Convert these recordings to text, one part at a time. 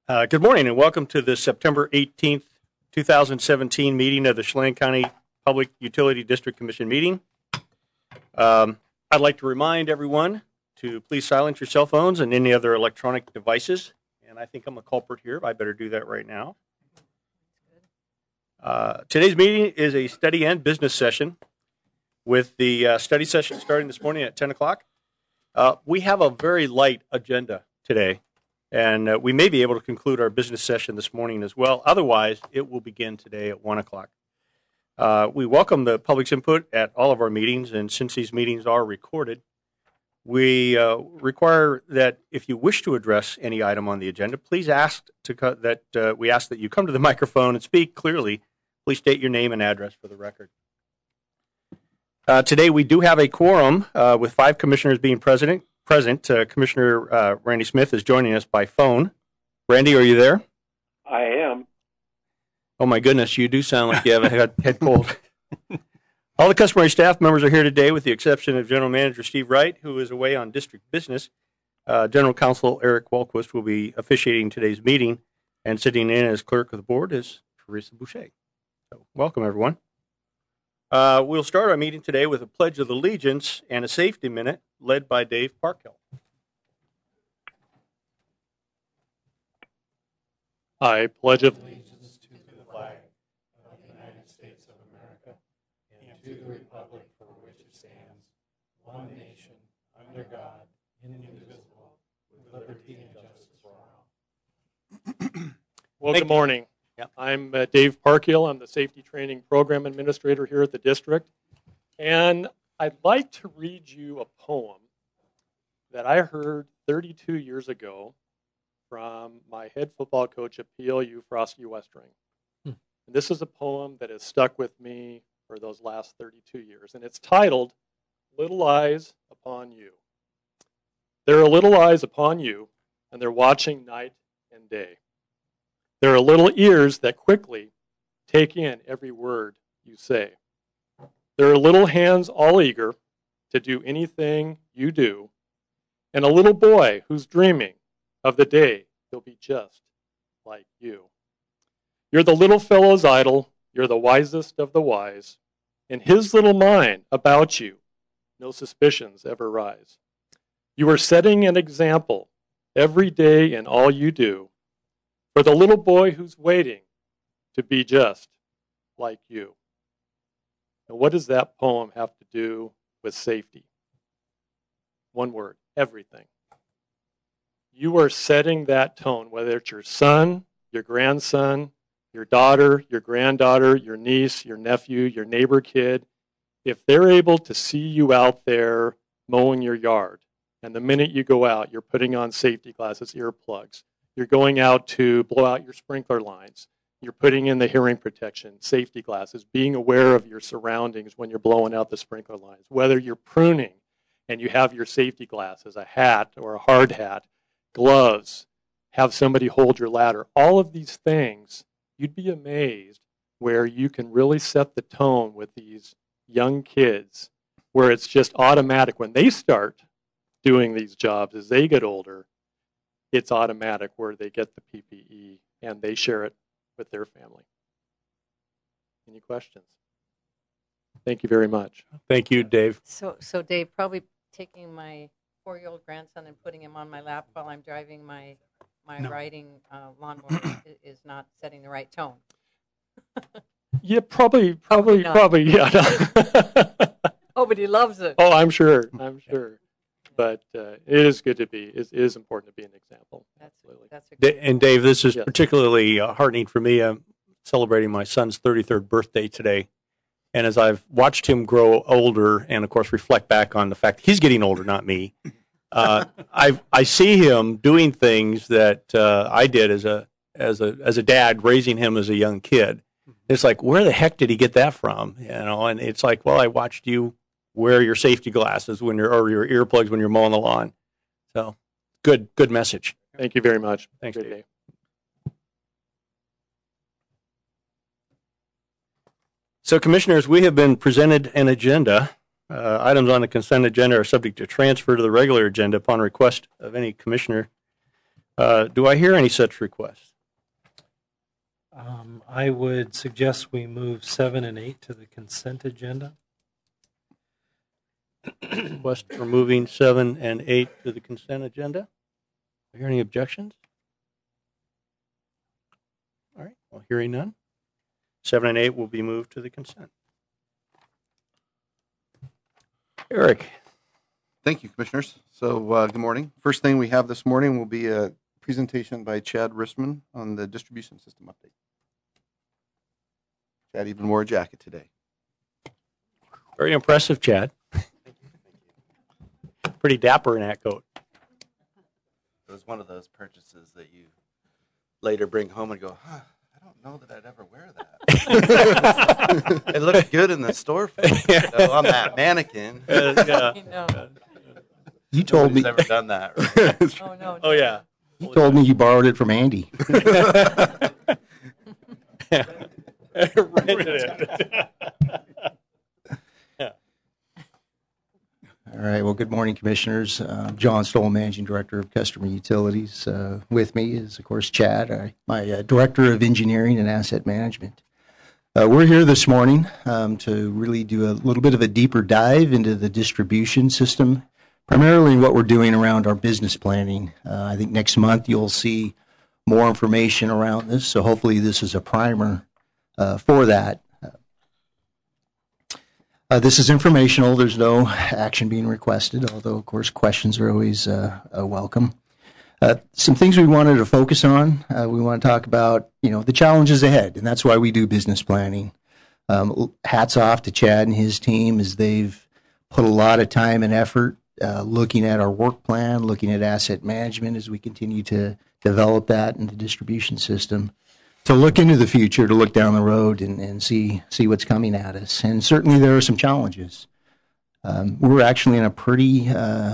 Good morning and welcome to the September 18th, 2017 meeting of the Chelan County Public Utility District Commission meeting. I'd like to remind everyone to please silence your cell phones and any other electronic devices. And I think I'm a culprit here. I better do that right now. Today's meeting is a study and business session with the study session starting this morning at 10 o'clock. We have a very light agenda today. And we may be able to conclude our business session this morning as well. Otherwise, it will begin today at 1 o'clock. We welcome the public's input at all of our meetings, and since these meetings are recorded, we require that if you wish to address any item on the agenda, please ask we ask that you come to the microphone and speak clearly. Please state your name and address for the record. Today, we do have a quorum with 5 commissioners being present. Commissioner Randy Smith is joining us by phone. Randy, are you there? I am. Oh my goodness, you do sound like you have a head cold. All the customary staff members are here today with the exception of General Manager Steve Wright, who is away on district business. General Counsel Eric Walquist will be officiating today's meeting, and sitting in as clerk of the board is Teresa Boucher. So welcome, everyone. We'll start our meeting today with a Pledge of Allegiance and a safety minute led by Dave Parkhill. I pledge allegiance to the flag of the United States of America and to the republic for which it stands, one nation, under God, indivisible, with liberty and justice for all. Well, good morning. Yep. I'm Dave Parkhill. I'm the Safety Training Program Administrator here at the district. And I'd like to read you a poem that I heard 32 years ago from my head football coach at PLU, Frosty Westring. And this is a poem that has stuck with me for those last 32 years. And it's titled, Little Eyes Upon You. There are little eyes upon you, and they're watching night and day. There are little ears that quickly take in every word you say. There are little hands all eager to do anything you do, and a little boy who's dreaming of the day he'll be just like you. You're the little fellow's idol, you're the wisest of the wise. In his little mind about you, no suspicions ever rise. You are setting an example every day in all you do, for the little boy who's waiting to be just like you. And what does that poem have to do with safety? One word, everything. You are setting that tone, whether it's your son, your grandson, your daughter, your granddaughter, your niece, your nephew, your neighbor kid. If they're able to see you out there mowing your yard, and the minute you go out, you're putting on safety glasses, earplugs, you're going out to blow out your sprinkler lines. You're putting in the hearing protection, safety glasses, being aware of your surroundings when you're blowing out the sprinkler lines. Whether you're pruning and you have your safety glasses, a hat or a hard hat, gloves, have somebody hold your ladder. All of these things, you'd be amazed where you can really set the tone with these young kids where it's just automatic. When they start doing these jobs as they get older, it's automatic where they get the PPE and they share it with their family. Any questions? Thank you very much. Thank you, Dave. So Dave, probably taking my 4-year-old grandson and putting him on my lap while I'm driving my riding lawnmower is not setting the right tone. Yeah, probably, yeah. Oh, but he loves it. Oh, I'm sure. But it is good to be. It is important to be an example. Absolutely. And Dave, this is particularly heartening for me. I'm celebrating my son's 33rd birthday today, and as I've watched him grow older, and of course reflect back on the fact he's getting older, not me, I see him doing things that I did as a dad, raising him as a young kid. It's like, where the heck did he get that from? And it's like, well, I watched you wear your safety glasses or your earplugs when you're mowing the lawn. So good message. Thank you very much. Thanks, Dave. So, Commissioners, we have been presented an agenda. Items on the consent agenda are subject to transfer to the regular agenda upon request of any commissioner Do I hear any such requests? I would suggest we move 7 and 8 to the consent agenda. Request for moving 7 and 8 to the consent agenda. Are there any objections? All right. Well, hearing none, 7 and 8 will be moved to the consent. Eric. Thank you, Commissioners. So good morning. First thing we have this morning will be a presentation by Chad Rissman on the distribution system update. Chad even wore a jacket today. Very impressive, Chad. Pretty dapper in that coat. It was one of those purchases that you later bring home and go, I don't know that I'd ever wear that. It looked good in the storefront, so on that mannequin. Yeah. I know. You told me. Nobody's ever done that. Right? Oh, no. Oh, yeah. You told me you borrowed it from Andy. All right. Well, good morning, Commissioners. John Stoll, Managing Director of Customer Utilities. With me is, of course, Chad, my Director of Engineering and Asset Management. We're here this morning to really do a little bit of a deeper dive into the distribution system, primarily what we're doing around our business planning. I think next month you'll see more information around this, so hopefully this is a primer for that. This is informational. There's no action being requested, although, of course, questions are always welcome. Some things we wanted to focus on. We want to talk about, the challenges ahead, and that's why we do business planning. Hats off to Chad and his team as they've put a lot of time and effort looking at our work plan, looking at asset management as we continue to develop that in the distribution system, to look into the future, to look down the road and see what's coming at us. And certainly there are some challenges. We're actually in a pretty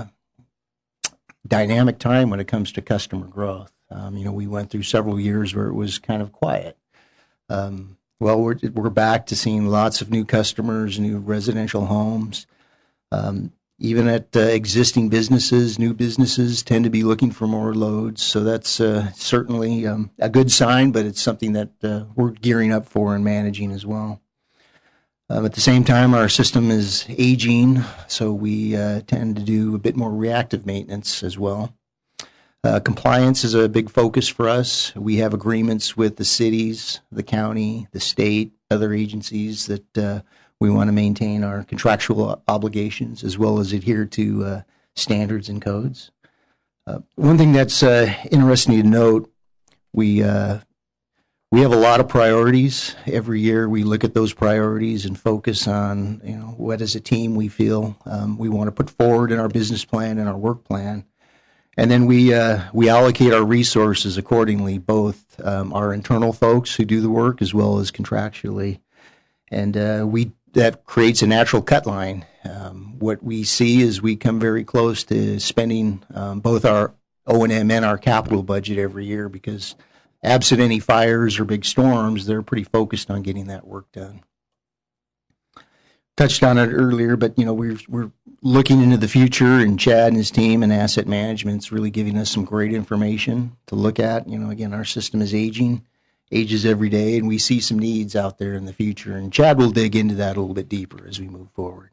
dynamic time when it comes to customer growth. We went through several years where it was kind of quiet. Well, we're back to seeing lots of new customers, new residential homes. Even at existing businesses, new businesses tend to be looking for more loads. So that's certainly a good sign, but it's something that we're gearing up for and managing as well. At the same time, our system is aging, so we tend to do a bit more reactive maintenance as well. Compliance is a big focus for us. We have agreements with the cities, the county, the state, other agencies that we want to maintain our contractual obligations as well as adhere to standards and codes. One thing that's interesting to note, we have a lot of priorities. Every year we look at those priorities and focus on, what as a team we feel we want to put forward in our business plan and our work plan. And then we allocate our resources accordingly, both our internal folks who do the work as well as contractually. And that creates a natural cut line. What we see is we come very close to spending both our O&M and our capital budget every year because absent any fires or big storms, they're pretty focused on getting that work done. Touched on it earlier, but we're looking into the future, and Chad and his team and asset management's really giving us some great information to look at. Again, our system is ages every day, and we see some needs out there in the future. And Chad will dig into that a little bit deeper as we move forward.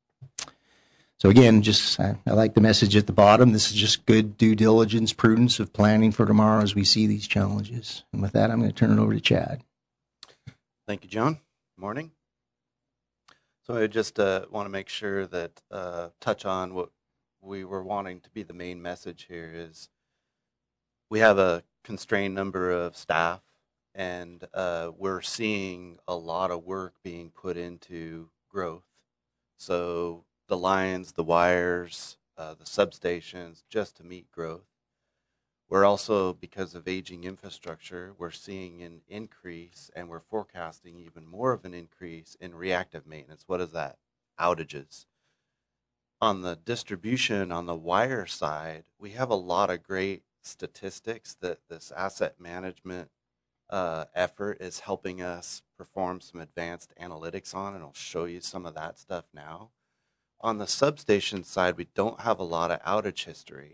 So again, I like the message at the bottom. This is just good due diligence, prudence of planning for tomorrow as we see these challenges. And with that, I'm going to turn it over to Chad. Thank you, John. Morning. So I just want to make sure that touch on what we were wanting to be the main message here is we have a constrained number of staff, and we're seeing a lot of work being put into growth. So the lines, the wires, the substations, just to meet growth. We're also, because of aging infrastructure, we're seeing an increase, and we're forecasting even more of an increase in reactive maintenance. What is that? Outages. On the distribution, on the wire side, we have a lot of great statistics that this asset management effort is helping us perform some advanced analytics on, and I'll show you some of that stuff now. On the substation side, we don't have a lot of outage history.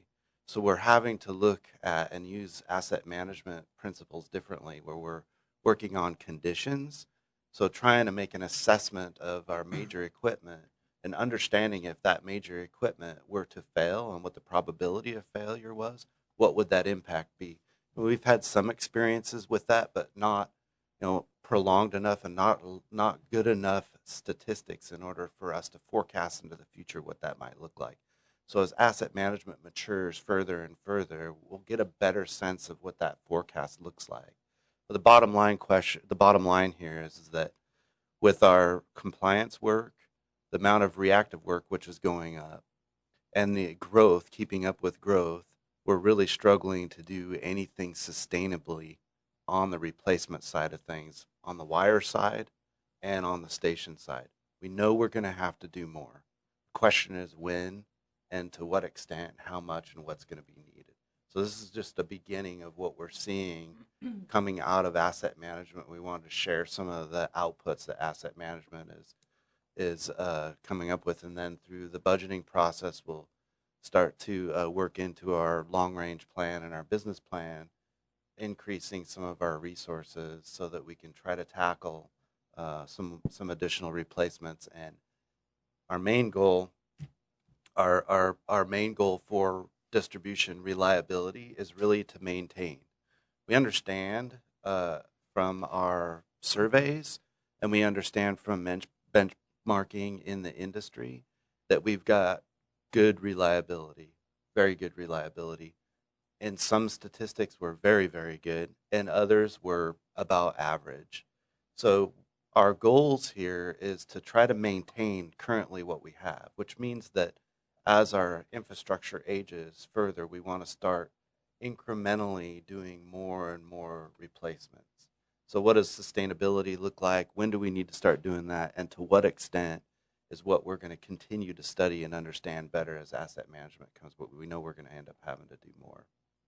So we're having to look at and use asset management principles differently, where we're working on conditions. So trying to make an assessment of our major equipment and understanding if that major equipment were to fail and what the probability of failure was, what would that impact be? We've had some experiences with that, but not, prolonged enough and not good enough statistics in order for us to forecast into the future what that might look like. So as asset management matures further and further, we'll get a better sense of what that forecast looks like. But the bottom line here is that with our compliance work, the amount of reactive work which is going up, and the growth, keeping up with growth, we're really struggling to do anything sustainably on the replacement side of things, on the wire side and on the station side. We know we're going to have to do more. The question is when and to what extent, how much, and what's going to be needed. So this is just a beginning of what we're seeing coming out of asset management. We wanted to share some of the outputs that asset management is coming up with, and then through the budgeting process, we'll start to work into our long-range plan and our business plan, increasing some of our resources so that we can try to tackle some additional replacements. And our main goal, our main goal for distribution reliability is really to maintain. We understand from our surveys, and we understand from benchmarking in the industry that we've got good reliability, very good reliability. And some statistics were very, very good, and others were about average. So our goals here is to try to maintain currently what we have, which means that as our infrastructure ages further, we want to start incrementally doing more and more replacements. So what does sustainability look like? When do we need to start doing that? And to what extent is what we're going to continue to study and understand better as asset management comes, but we know we're going to end up having to do more.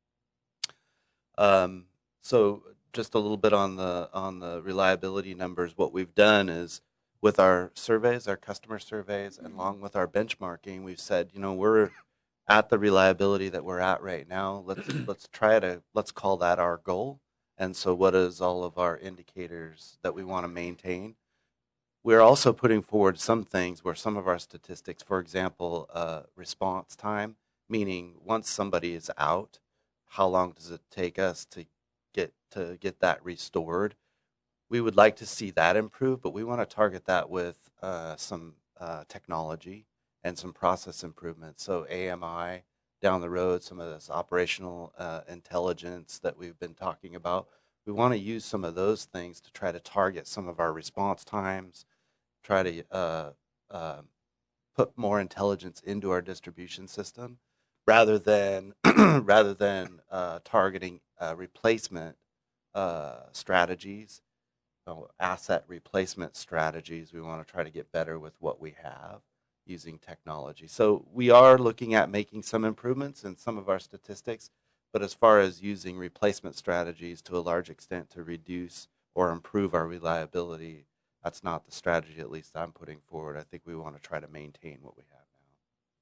So just a little bit on the reliability numbers. What we've done is with our surveys, our customer surveys, and along with our benchmarking, we've said, we're at the reliability that we're at right now. Let's call that our goal. And so what is all of our indicators that we want to maintain? We're also putting forward some things where some of our statistics, for example, response time, meaning once somebody is out, how long does it take us to get that restored? We would like to see that improve, but we want to target that with some technology and some process improvements. So AMI down the road, some of this operational intelligence that we've been talking about, we want to use some of those things to try to target some of our response times, try to put more intelligence into our distribution system, rather than targeting replacement strategies, asset replacement strategies. We want to try to get better with what we have using technology. So we are looking at making some improvements in some of our statistics, but as far as using replacement strategies to a large extent to reduce or improve our reliability, that's not the strategy, at least I'm putting forward. I think we want to try to maintain what we have now.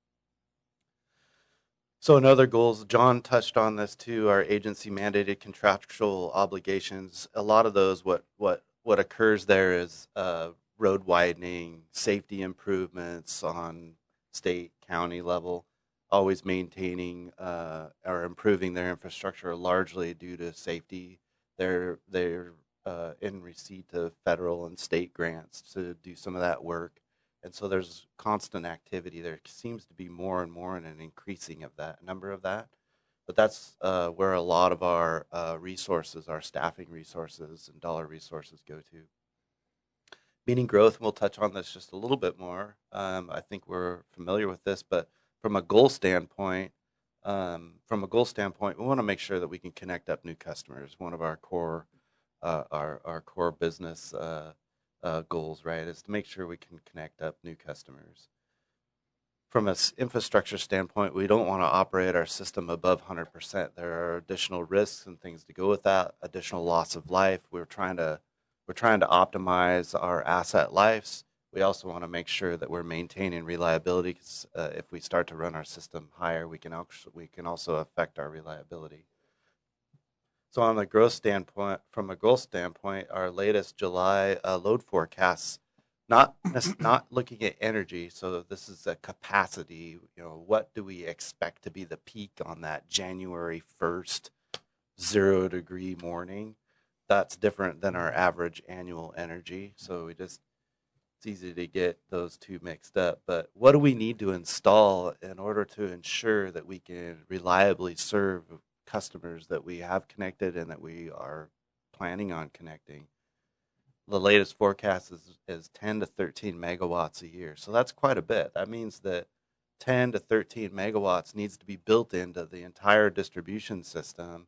So another goals, John touched on this too, our agency mandated contractual obligations. A lot of those, what occurs there is road widening, safety improvements on state, county level, always maintaining or improving their infrastructure largely due to safety. They're in receipt of federal and state grants to do some of that work. And so there's constant activity. There seems to be more and more and an increasing of that number of that. But that's where a lot of our resources, our staffing resources and dollar resources go to. Meeting growth, and we'll touch on this just a little bit more. I think we're familiar with this, but from a goal standpoint, we want to make sure that we can connect up new customers. One of our core business goals, right, is to make sure we can connect up new customers. From an infrastructure standpoint, we don't want to operate our system above 100%. There are additional risks and things to go with that, additional loss of life. We're trying to optimize our asset lives, we also want to make sure that we're maintaining reliability, because if we start to run our system higher, we can also affect our reliability. So on the growth standpoint, from a growth standpoint, our latest July load forecasts, not looking at energy, so this is a capacity, what do we expect to be the peak on that January 1st 0 degree morning? That's different than our average annual energy. So it's easy to get those two mixed up. But what do we need to install in order to ensure that we can reliably serve customers that we have connected and that we are planning on connecting? The latest forecast is 10 to 13 megawatts a year. So that's quite a bit. That means that 10 to 13 megawatts needs to be built into the entire distribution system.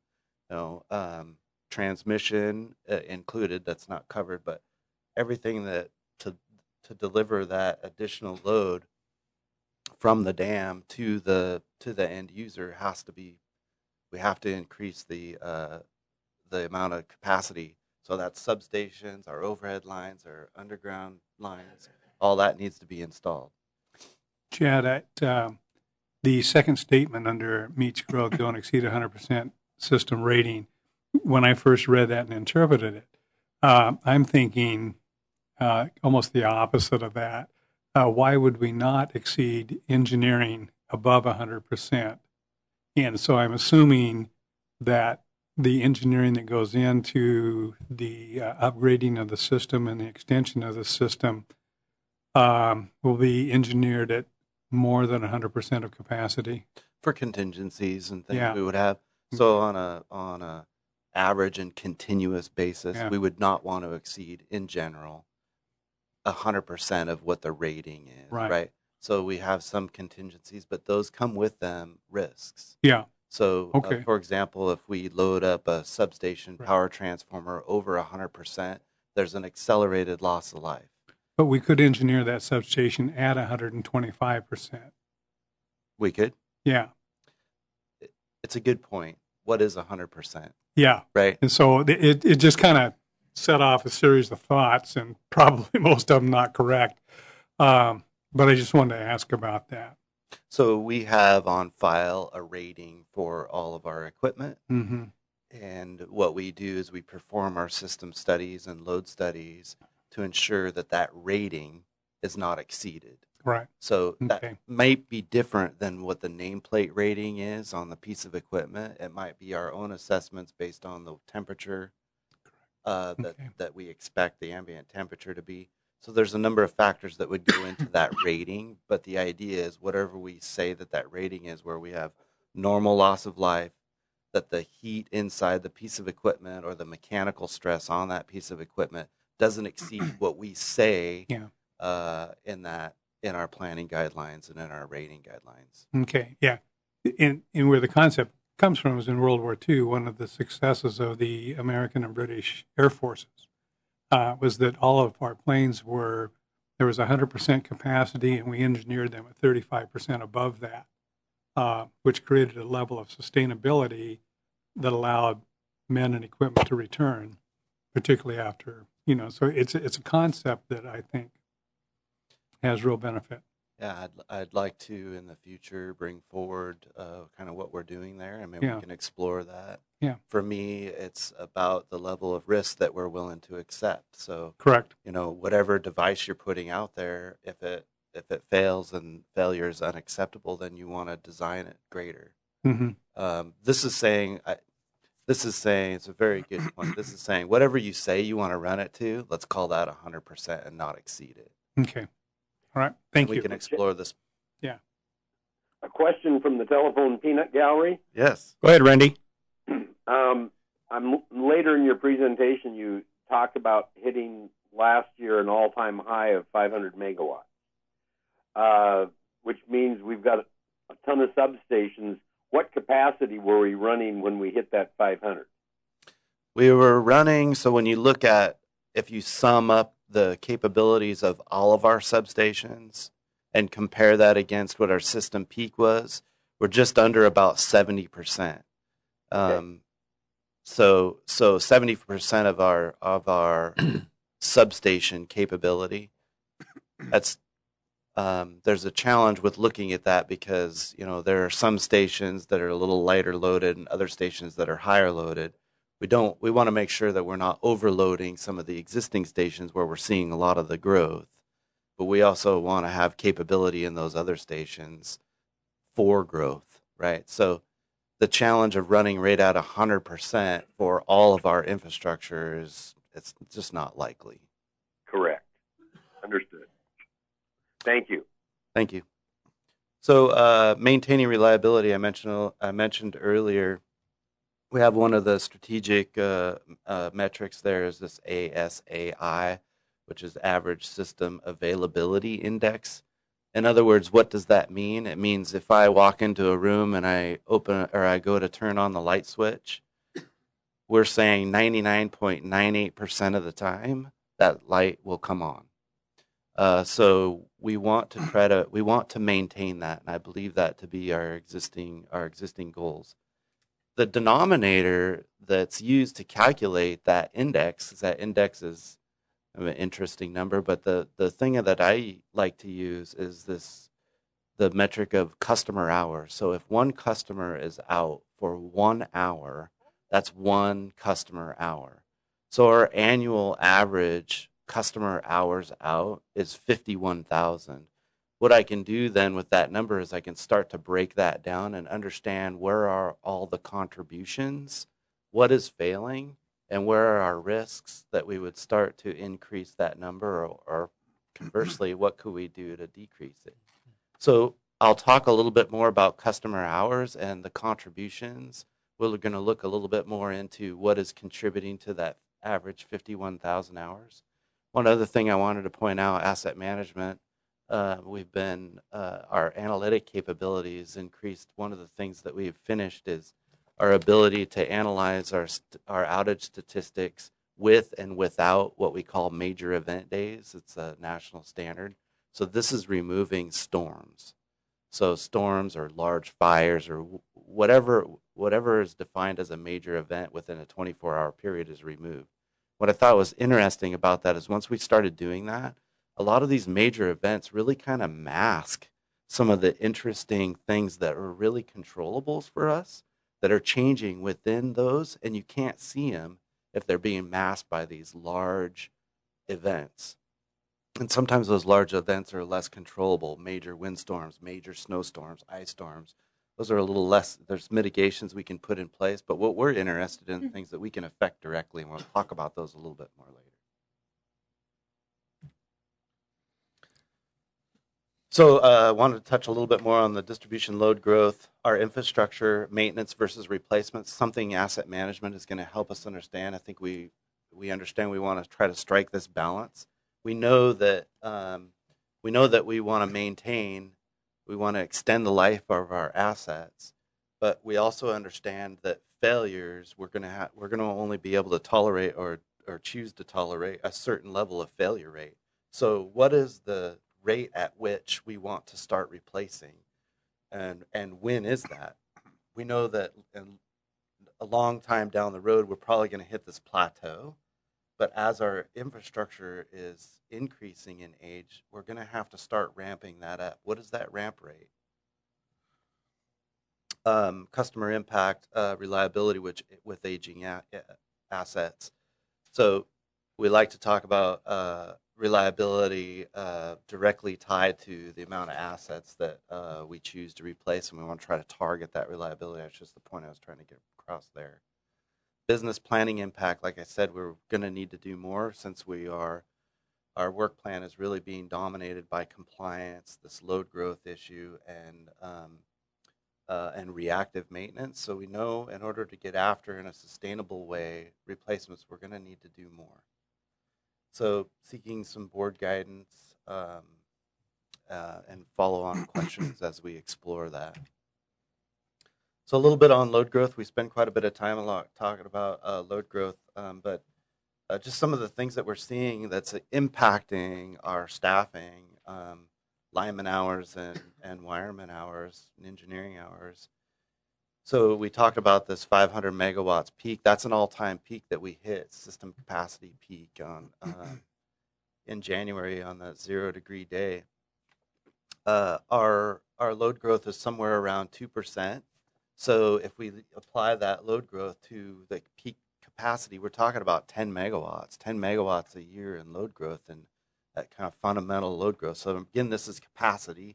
Transmission included, that's not covered, but everything that to deliver that additional load from the dam to the end user we have to increase the amount of capacity. So that's substations, our overhead lines, our underground lines, all that needs to be installed. Chad, at the second statement under meets growth, don't exceed 100% system rating, when I first read that and interpreted it, I'm thinking almost the opposite of that. Why would we not exceed engineering above 100%? And so I'm assuming that the engineering that goes into the upgrading of the system and the extension of the system will be engineered at more than 100% of capacity. For contingencies and things Yeah. we would have. So on a average and continuous basis, Yeah. we would not want to exceed, in general, 100% of what the rating is, right? So we have some contingencies, but those come with them risks. Yeah. So, Okay. For example, if we load up a substation Right. power transformer over 100%, there's an accelerated loss of life. But we could engineer that substation at 125%. We could. Yeah. It's a good point. What is 100%? Yeah. Right. And so it just kind of set off a series of thoughts, and probably most of them not correct. But I just wanted to ask about that. So we have on file a rating for all of our equipment. Mm-hmm. And what we do is we perform our system studies and load studies to ensure that that rating is not exceeded. Right. So Okay. that might be different than what the nameplate rating is on the piece of equipment. It might be our own assessments based on the temperature Okay. that we expect the ambient temperature to be. So there's a number of factors that would go into that rating, but the idea is whatever we say that rating is, where we have normal loss of life, that the heat inside the piece of equipment or the mechanical stress on that piece of equipment doesn't exceed what we say Yeah. in our planning guidelines and in our rating guidelines. Okay. Yeah. And where the concept comes from is in World War II. One of the successes of the American and British Air Forces was that all of our planes there was 100% capacity, and we engineered them at 35% above that, which created a level of sustainability that allowed men and equipment to return, particularly after, so it's a concept that I think has real benefit. Yeah, I'd like to in the future bring forward kind of what we're doing there, and maybe Yeah. we can explore that. Yeah. For me, it's about the level of risk that we're willing to accept. So, Correct. whatever device you're putting out there, if it fails and failure is unacceptable, then you want to design it greater. Mm-hmm. This is saying it's a very good point. This is saying whatever you say you want to run it to, let's call that 100% and not exceed it. Okay. All right. Thank We you. can explore this. A question from the telephone peanut gallery. Yes. Go ahead, Randy. Later in your presentation, you talked about hitting last year an all-time high of 500 megawatts, which means we've got a ton of substations. What capacity were we running when we hit that 500? We were running, so when you look at, if you sum up the capabilities of all of our substations and compare that against what our system peak was, we're just under about 70%. Okay. So 70% of our substation capability that's there's a challenge with looking at that because there are some stations that are a little lighter loaded and other stations that are higher loaded. We want to make sure that we're not overloading some of the existing stations where we're seeing a lot of the growth, but we also want to have capability in those other stations for growth, right? So the challenge of running right at 100% for all of our infrastructure it's just not likely. Correct. Understood. Thank you. Thank you. So maintaining reliability, I mentioned earlier. We have one of the strategic metrics there is this ASAI, which is Average System Availability Index. In other words, what does that mean? It means if I walk into a room and I go to turn on the light switch, we're saying 99.98% of the time that light will come on. So we want to maintain that, and I believe that to be our existing goals. The denominator that's used to calculate that index is an interesting number, but the thing that I like to use is the metric of customer hours. So if one customer is out for 1 hour, that's one customer hour. So our annual average customer hours out is 51,000. What I can do then with that number is I can start to break that down and understand where are all the contributions, what is failing, and where are our risks that we would start to increase that number, or conversely, what could we do to decrease it? So I'll talk a little bit more about customer hours and the contributions. We're going to look a little bit more into what is contributing to that average 51,000 hours. One other thing I wanted to point out, asset management. Our analytic capabilities increased. One of the things that we've finished is our ability to analyze our outage statistics with and without what we call major event days. It's a national standard. So this is removing storms. So storms or large fires or whatever is defined as a major event within a 24-hour period is removed. What I thought was interesting about that is once we started doing that, a lot of these major events really kind of mask some of the interesting things that are really controllables for us that are changing within those, and you can't see them if they're being masked by these large events. And sometimes those large events are less controllable, major windstorms, major snowstorms, ice storms. Those are a little less, there's mitigations we can put in place, but what we're interested in things that we can affect directly, and we'll talk about those a little bit more later. So I wanted to touch a little bit more on the distribution load growth, our infrastructure maintenance versus replacement, something asset management is going to help us understand. I think we understand we want to try to strike this balance. We know that we want to maintain, we want to extend the life of our assets, but we also understand that failures we're going to only be able to tolerate or choose to tolerate a certain level of failure rate. So what is the rate at which we want to start replacing, and when is that? We know that in a long time down the road we're probably going to hit this plateau, but as our infrastructure is increasing in age, we're going to have to start ramping that up. What is that ramp rate? Customer impact, reliability with aging assets. So we like to talk about reliability directly tied to the amount of assets that we choose to replace, and we want to try to target that reliability. That's just the point I was trying to get across there. Business planning impact, like I said, we're going to need to do more since our work plan is really being dominated by compliance, this load growth issue, and reactive maintenance. So we know in order to get after in a sustainable way replacements, we're going to need to do more. So seeking some board guidance and follow-on questions as we explore that. So a little bit on load growth. We spend quite a bit of time talking about load growth, but just some of the things that we're seeing that's impacting our staffing, lineman hours and wireman hours and engineering hours. So we talked about this 500 megawatts peak. That's an all-time peak that we hit, system capacity peak in January on that 0-degree day, our load growth is somewhere around 2%. So if we apply that load growth to the peak capacity, we're talking about 10 megawatts a year in load growth, and that kind of fundamental load growth. So again, this is capacity,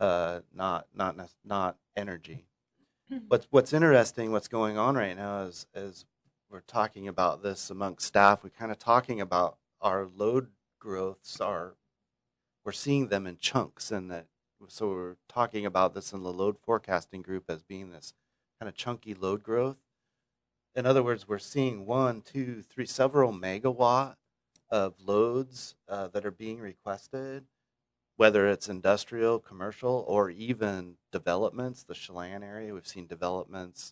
not energy. What's interesting, what's going on right now is we're talking about this amongst staff. We're kind of talking about our load growths we're seeing them in chunks, and that so we're talking about this in the load forecasting group as being this kind of chunky load growth. In other words, we're seeing 1, 2, 3, several megawatt of loads that are being requested, whether it's industrial, commercial, or even developments. The Chelan area, we've seen developments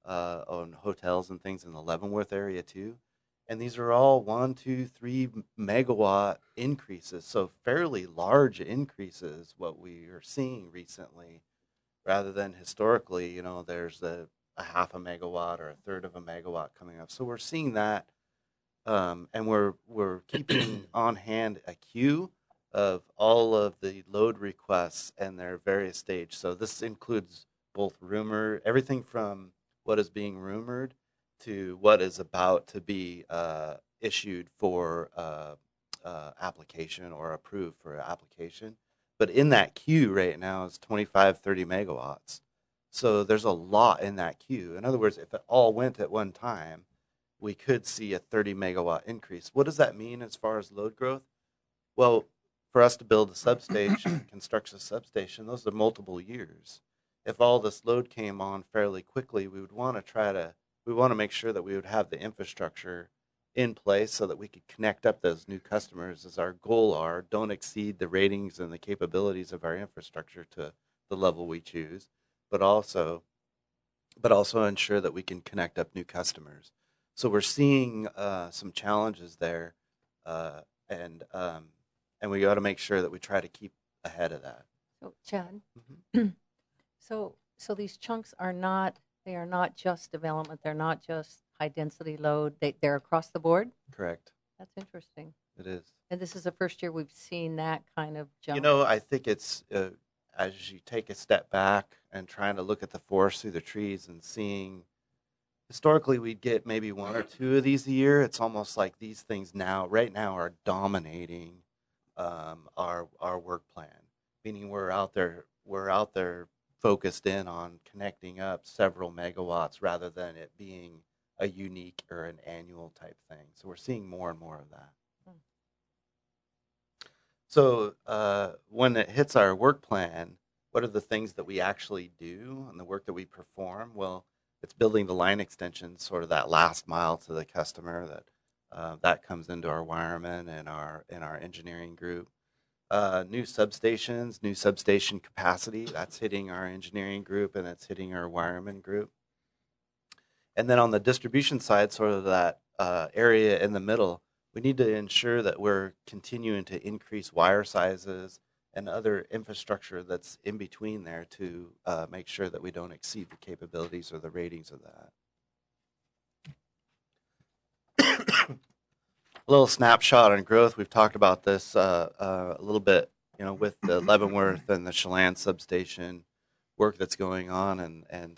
on hotels and things in the Leavenworth area too. And these are all 1, 2, 3 megawatt increases, so fairly large increases, what we are seeing recently, rather than historically, there's a half a megawatt or a third of a megawatt coming up. So we're seeing that, and we're keeping on hand a queue of all of the load requests and their various stages. So this includes both everything from what is being rumored to what is about to be issued for application or approved for application. But in that queue right now is 25, 30 megawatts. So there's a lot in that queue. In other words, if it all went at one time, we could see a 30 megawatt increase. What does that mean as far as load growth? Well, for us to build a substation, construct a substation, those are multiple years. If all this load came on fairly quickly, we would want to make sure that we would have the infrastructure in place so that we could connect up those new customers, as our goal don't exceed the ratings and the capabilities of our infrastructure to the level we choose, but also ensure that we can connect up new customers. So we're seeing some challenges there, and we got to make sure that we try to keep ahead of that. So, Chad, so these chunks are not just development. They're not just high density load. They're across the board. Correct. That's interesting. It is. And this is the first year we've seen that kind of jump. I think it's as you take a step back and trying to look at the forest through the trees and seeing. Historically, we'd get maybe 1 or 2 of these a year. It's almost like these things right now are dominating our work plan. Meaning we're out there focused in on connecting up several megawatts rather than it being a unique or an annual type thing. So we're seeing more and more of that. So when it hits our work plan, what are the things that we actually do and the work that we perform? Well, it's building the line extensions, sort of that last mile to the customer. That comes into our wiremen and our engineering group. New substations, new substation capacity, that's hitting our engineering group and it's hitting our wireman group. And then on the distribution side, sort of that area in the middle, we need to ensure that we're continuing to increase wire sizes and other infrastructure that's in between there to make sure that we don't exceed the capabilities or the ratings of that. A little snapshot on growth. We've talked about this a little bit, with the Leavenworth and the Chelan substation work that's going on, and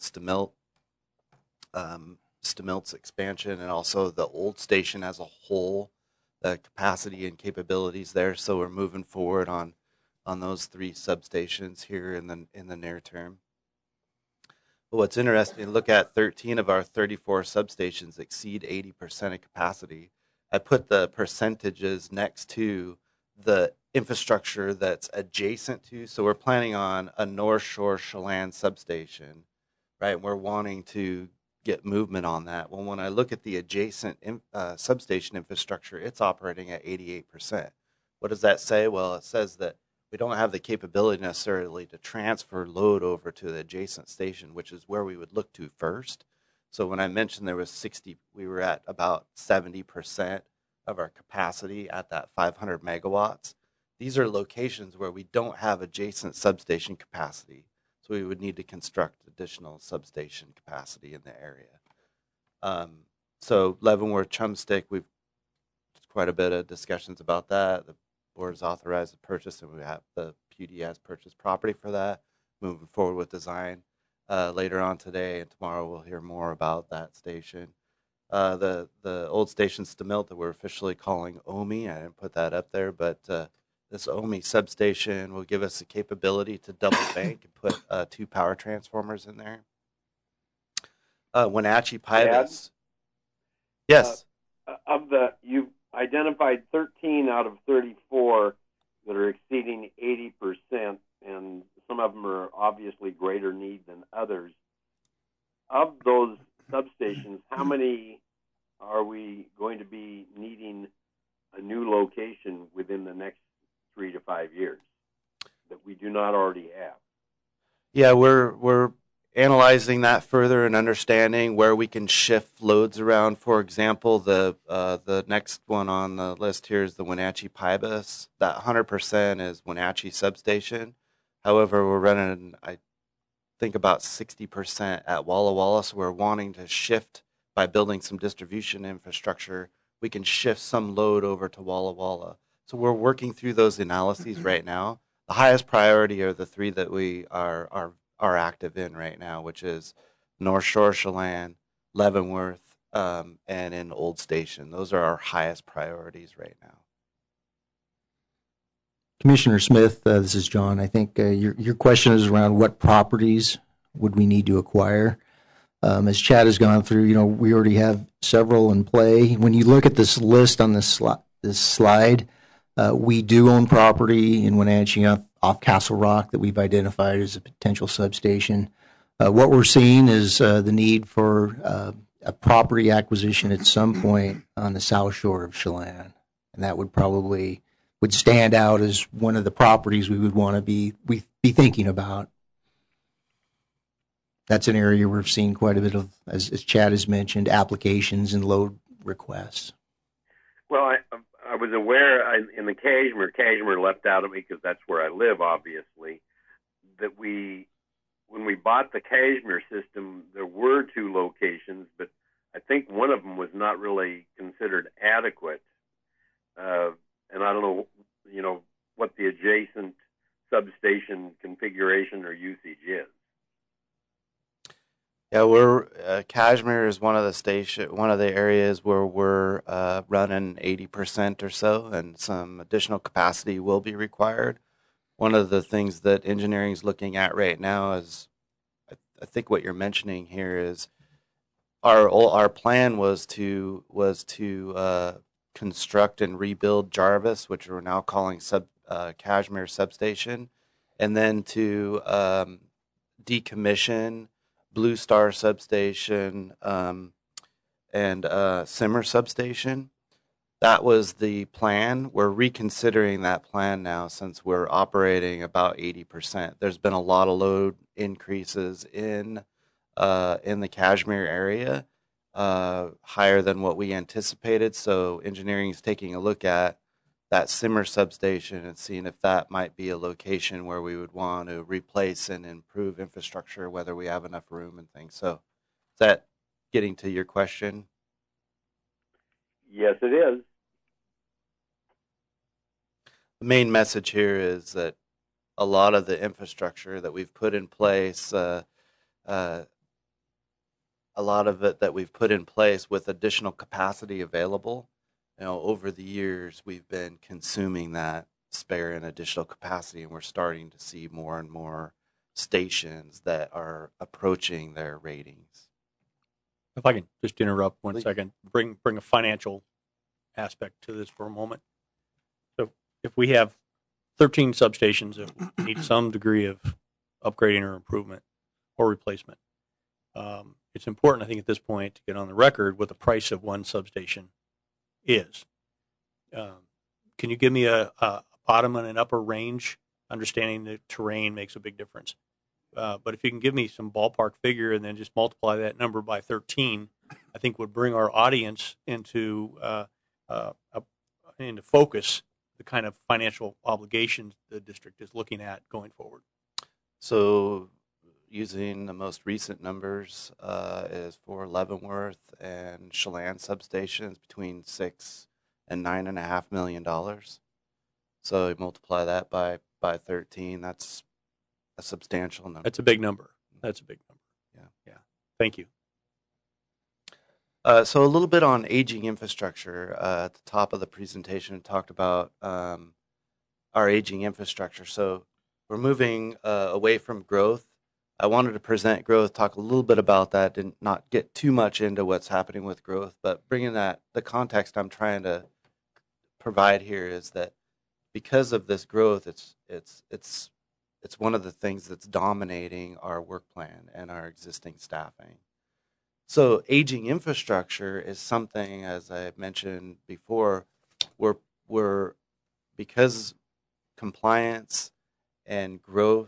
Stemilt's expansion, and also the old station as a whole, the capacity and capabilities there. So we're moving forward on those 3 substations here in the near term. But what's interesting, look at 13 of our 34 substations exceed 80% of capacity. I put the percentages next to the infrastructure that's adjacent to. So we're planning on a North Shore Chelan substation, right? We're wanting to get movement on that. Well, when I look at the adjacent substation infrastructure, it's operating at 88%. What does that say? Well, it says that we don't have the capability necessarily to transfer load over to the adjacent station, which is where we would look to first. So when I mentioned there was 60, we were at about 70% of our capacity at that 500 megawatts. These are locations where we don't have adjacent substation capacity. So we would need to construct additional substation capacity in the area. So Leavenworth, Chumstick, we've quite a bit of discussions about that. The board has authorized the purchase, and we have the PUD has purchased property for that. Moving forward with design. Later on today and tomorrow, we'll hear more about that station. The old station Stamilt that we're officially calling OMI. I didn't put that up there, but this OMI substation will give us the capability to double bank and put 2 power transformers in there. Wenatchee Pybus. Yes. You've identified 13 out of 34 that are exceeding 80%, and some of them are obviously greater need than others. Of those substations, how many are we going to be needing a new location within the next 3 to 5 years that we do not already have? Yeah, we're analyzing that further and understanding where we can shift loads around. For example, the next one on the list here is the Wenatchee Pybus. That 100% is Wenatchee substation. However, we're running, I think, about 60% at Walla Walla, so we're wanting to shift by building some distribution infrastructure. We can shift some load over to Walla Walla. So we're working through those analyses right now. The highest priority are the 3 that we are active in right now, which is North Shore, Chelan, Leavenworth, and in Old Station. Those are our highest priorities right now. Commissioner Smith, this is John. I think your question is around what properties would we need to acquire. As Chad has gone through, we already have several in play. When you look at this list on this slide, we do own property in Wenatchee off Castle Rock that we've identified as a potential substation. What we're seeing is the need for a property acquisition at some point on the south shore of Chelan, and that would stand out as one of the properties we would want to be thinking about. That's an area we're seeing quite a bit of, as Chad has mentioned, applications and load requests. Well, I was aware in the Cashmere left out of me because that's where I live, obviously, that when we bought the Cashmere system, there were 2 locations, but I think one of them was not really considered adequate. And I don't know, what the adjacent substation configuration or usage is. Yeah, Cashmere is one of the areas where we're running 80% or so, and some additional capacity will be required. One of the things that engineering is looking at right now is, I think what you're mentioning here is our plan was to construct and rebuild Jarvis, which we're now calling Cashmere Substation, and then to decommission Blue Star Substation and Simmer Substation. That was the plan. We're reconsidering that plan now since we're operating about 80%. There's been a lot of load increases in the Cashmere area, higher than what we anticipated. So engineering is taking a look at that Simmer substation and seeing if that might be a location where we would want to replace and improve infrastructure, whether we have enough room and things. So is that getting to your question? Yes, it is. The main message here is that a lot of the infrastructure that we've put in place, with additional capacity available, over the years we've been consuming that spare and additional capacity, and we're starting to see more and more stations that are approaching their ratings. If I can just interrupt 1 second, bring a financial aspect to this for a moment. So if we have 13 substations that need some degree of upgrading or improvement or replacement, it's important, I think, at this point to get on the record what the price of one substation is. Can you give me a bottom and an upper range, understanding that terrain makes a big difference? But if you can give me some ballpark figure and then just multiply that number by 13, I think would bring our audience into focus the kind of financial obligations the district is looking at going forward. So using the most recent numbers is for Leavenworth and Chelan substations between $6 and $9.5 million. So you multiply that by 13. That's a substantial number. That's a big number. That's a big number. Yeah. Thank you. So a little bit on aging infrastructure. At the top of the presentation, it talked about our aging infrastructure. So we're moving away from growth. I wanted to present growth, talk a little bit about that, and not get too much into what's happening with growth, but bringing that, the context I'm trying to provide here is that because of this growth, it's one of the things that's dominating our work plan and our existing staffing. So aging infrastructure is something, as I mentioned before, we're because compliance and growth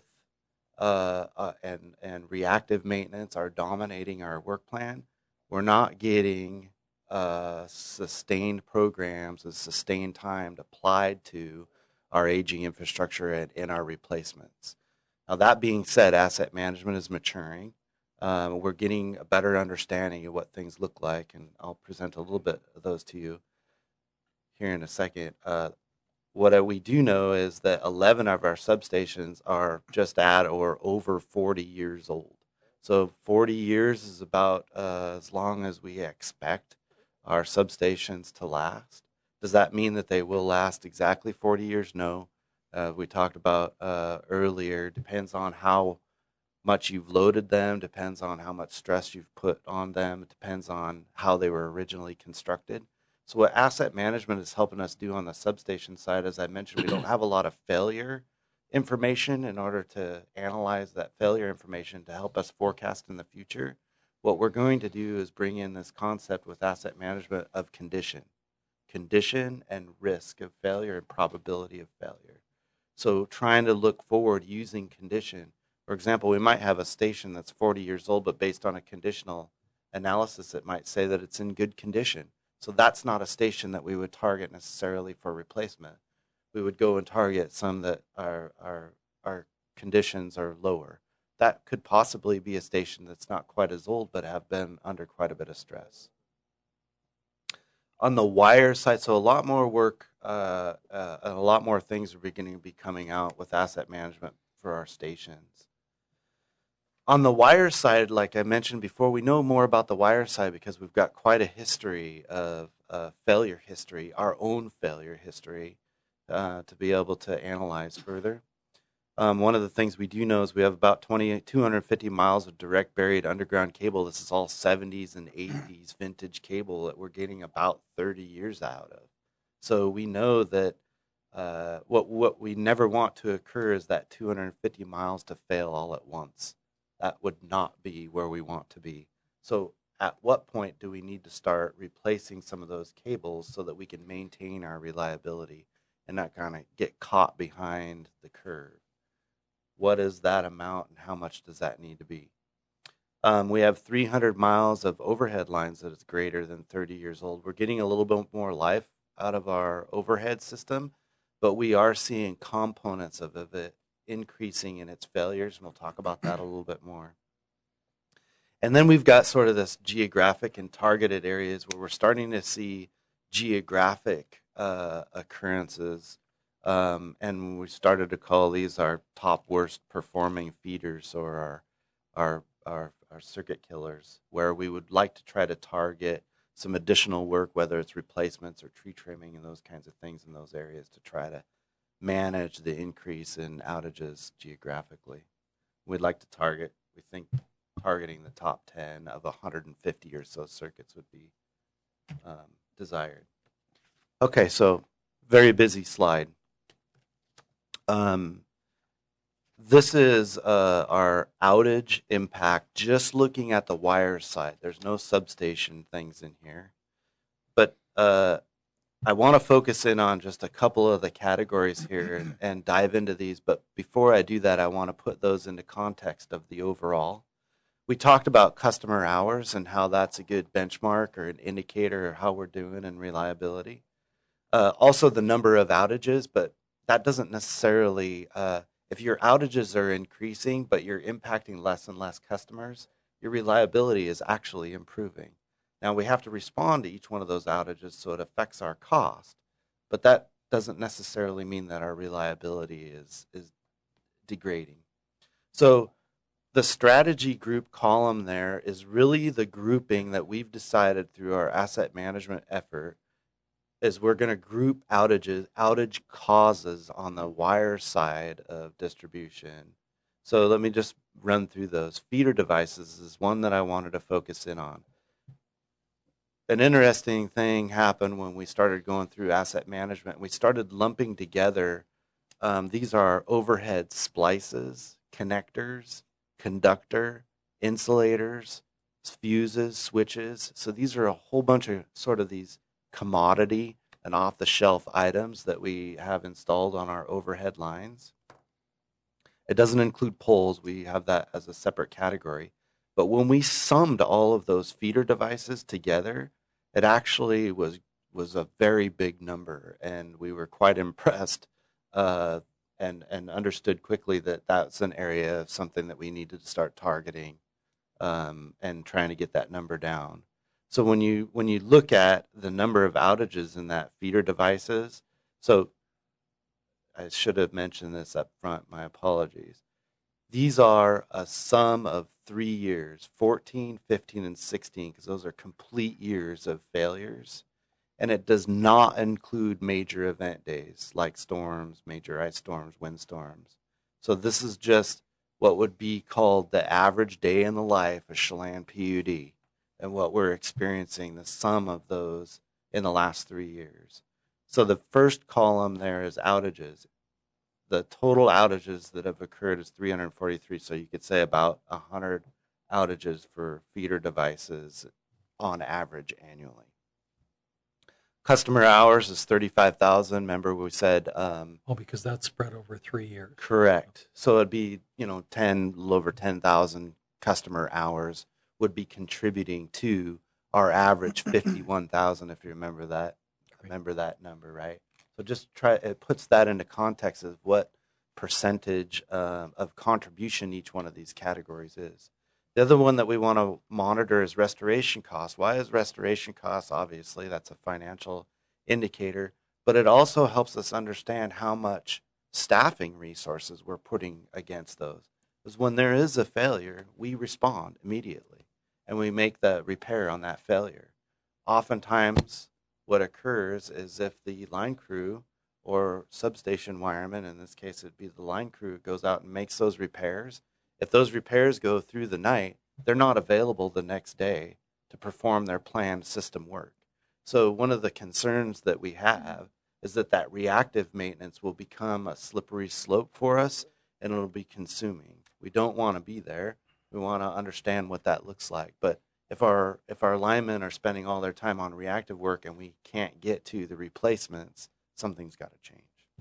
and reactive maintenance are dominating our work plan, we're not getting sustained programs and sustained time applied to our aging infrastructure and in our replacements. Now, that being said, asset management is maturing. We're getting a better understanding of what things look like, and I'll present a little bit of those to you here in a second. What we do know is that 11 of our substations are just at or over 40 years old. So 40 years is about as long as we expect our substations to last. Does that mean that they will last exactly 40 years? No. We talked about earlier, depends on how much you've loaded them, depends on how much stress you've put on them, it depends on how they were originally constructed. So what asset management is helping us do on the substation side, as I mentioned, we don't have a lot of failure information in order to analyze that failure information to help us forecast in the future. What we're going to do is bring in this concept with asset management of condition and risk of failure and probability of failure. So trying to look forward using condition. For example, we might have a station that's 40 years old, but based on a conditional analysis, it might say that it's in good condition. So that's not a station that we would target necessarily for replacement. We would go and target some that our conditions are lower. That could possibly be a station that's not quite as old, but have been under quite a bit of stress. On the wire side, so a lot more work and a lot more things are beginning to be coming out with asset management for our stations. On the wire side, like I mentioned before, we know more about the wire side because we've got quite a history of failure history, our own failure history, to be able to analyze further. One of the things we do know is we have about 250 miles of direct buried underground cable. This is all 70s and 80s vintage cable that we're getting about 30 years out of. So we know that what we never want to occur is that 250 miles to fail all at once. That would not be where we want to be. So at what point do we need to start replacing some of those cables so that we can maintain our reliability and not kind of get caught behind the curve? What is that amount and how much does that need to be? We have 300 miles of overhead lines that is greater than 30 years old. We're getting a little bit more life out of our overhead system, but we are seeing components of it increasing in its failures, and we'll talk about that a little bit more. And then we've got sort of this geographic and targeted areas where we're starting to see geographic occurrences, and we started to call these our top worst performing feeders or our circuit killers, where we would like to try to target some additional work, whether it's replacements or tree trimming and those kinds of things in those areas to try to manage the increase in outages geographically. We'd like to target, we think targeting the top 10 of 150 or so circuits would be desired. Okay, so very busy slide. This is our outage impact, just looking at the wire side. There's no substation things in here. But I want to focus in on just a couple of the categories here and dive into these. But before I do that, I want to put those into context of the overall. We talked about customer hours and how that's a good benchmark or an indicator of how we're doing in reliability. Also the number of outages, but that doesn't necessarily, if your outages are increasing, but you're impacting less and less customers, your reliability is actually improving. Now we have to respond to each one of those outages so it affects our cost, but that doesn't necessarily mean that our reliability is degrading. So the strategy group column there is really the grouping that we've decided through our asset management effort is we're going to group outage causes on the wire side of distribution. So let me just run through those. Feeder devices is one that I wanted to focus in on. An interesting thing happened when we started going through asset management. We started lumping together, these are overhead splices, connectors, conductor, insulators, fuses, switches. So these are a whole bunch of sort of these commodity and off-the-shelf items that we have installed on our overhead lines. It doesn't include poles. We have that as a separate category. But when we summed all of those feeder devices together, it actually was a very big number, and we were quite impressed and understood quickly that that's an area of something that we needed to start targeting and trying to get that number down. So when you look at the number of outages in that feeder devices, so I should have mentioned this up front, my apologies. These are a sum of 3 years, 14, 15, and 16, because those are complete years of failures. And it does not include major event days like storms, major ice storms, windstorms. So this is just what would be called the average day in the life of Chelan PUD and what we're experiencing, the sum of those in the last 3 years. So the first column there is outages. The total outages that have occurred is 343. So you could say about 100 outages for feeder devices on average annually. Customer hours is 35,000. Remember we said... because that's spread over 3 years. Correct. So it'd be, a little over 10,000 customer hours would be contributing to our average 51,000, if you remember that. Remember that number, right? So just it puts that into context of what percentage of contribution each one of these categories is. The other one that we want to monitor is restoration costs. Why is restoration costs? Obviously, that's a financial indicator, but it also helps us understand how much staffing resources we're putting against those. Because when there is a failure, we respond immediately, and we make the repair on that failure. Oftentimes, what occurs is if the line crew or substation wireman, in this case it'd be the line crew, goes out and makes those repairs, if those repairs go through the night, they're not available the next day to perform their planned system work. So one of the concerns that we have is that reactive maintenance will become a slippery slope for us, and it'll be consuming. We don't want to be there. We want to understand what that looks like. But if our linemen are spending all their time on reactive work and we can't get to the replacements, something's got to change.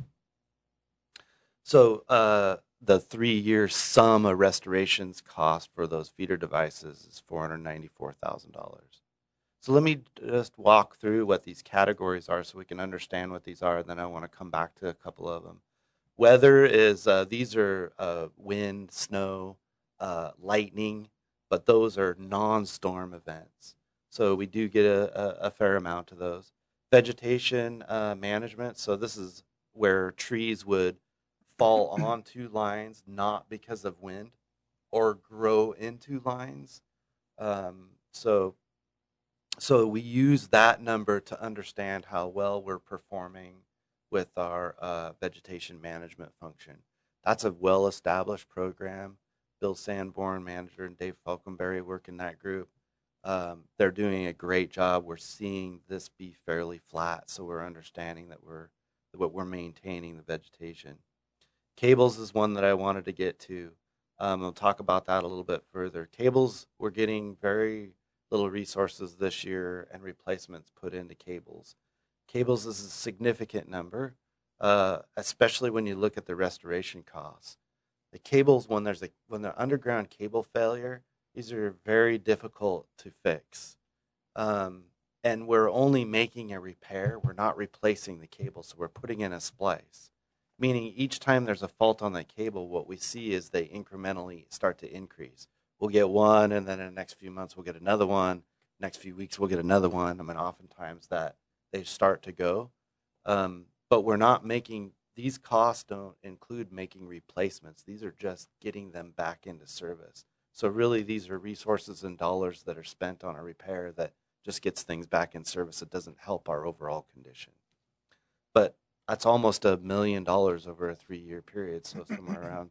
So the 3-year sum of restorations cost for those feeder devices is $494,000. So let me just walk through what these categories are so we can understand what these are, and then I want to come back to a couple of them. Weather is, these are wind, snow, lightning, but those are non-storm events. So we do get a fair amount of those. Vegetation management, so this is where trees would fall onto lines, not because of wind, or grow into lines. So we use that number to understand how well we're performing with our vegetation management function. That's a well-established program. Bill Sanborn, manager, and Dave Falconberry work in that group. They're doing a great job. We're seeing this be fairly flat, so we're understanding that we're maintaining the vegetation. Cables is one that I wanted to get to. I'll talk about that a little bit further. Cables, we're getting very little resources this year and replacements put into cables. Cables is a significant number, especially when you look at the restoration costs. The cables, when there's underground cable failure, these are very difficult to fix. And we're only making a repair. We're not replacing the cable, so we're putting in a splice. Meaning each time there's a fault on that cable, what we see is they incrementally start to increase. We'll get one, and then in the next few months we'll get another one. Next few weeks we'll get another one. I mean, oftentimes that they start to go. but we're not making, these costs don't include making replacements. These are just getting them back into service. So really, these are resources and dollars that are spent on a repair that just gets things back in service. It doesn't help our overall condition. But that's almost $1 million over a 3-year period, so somewhere around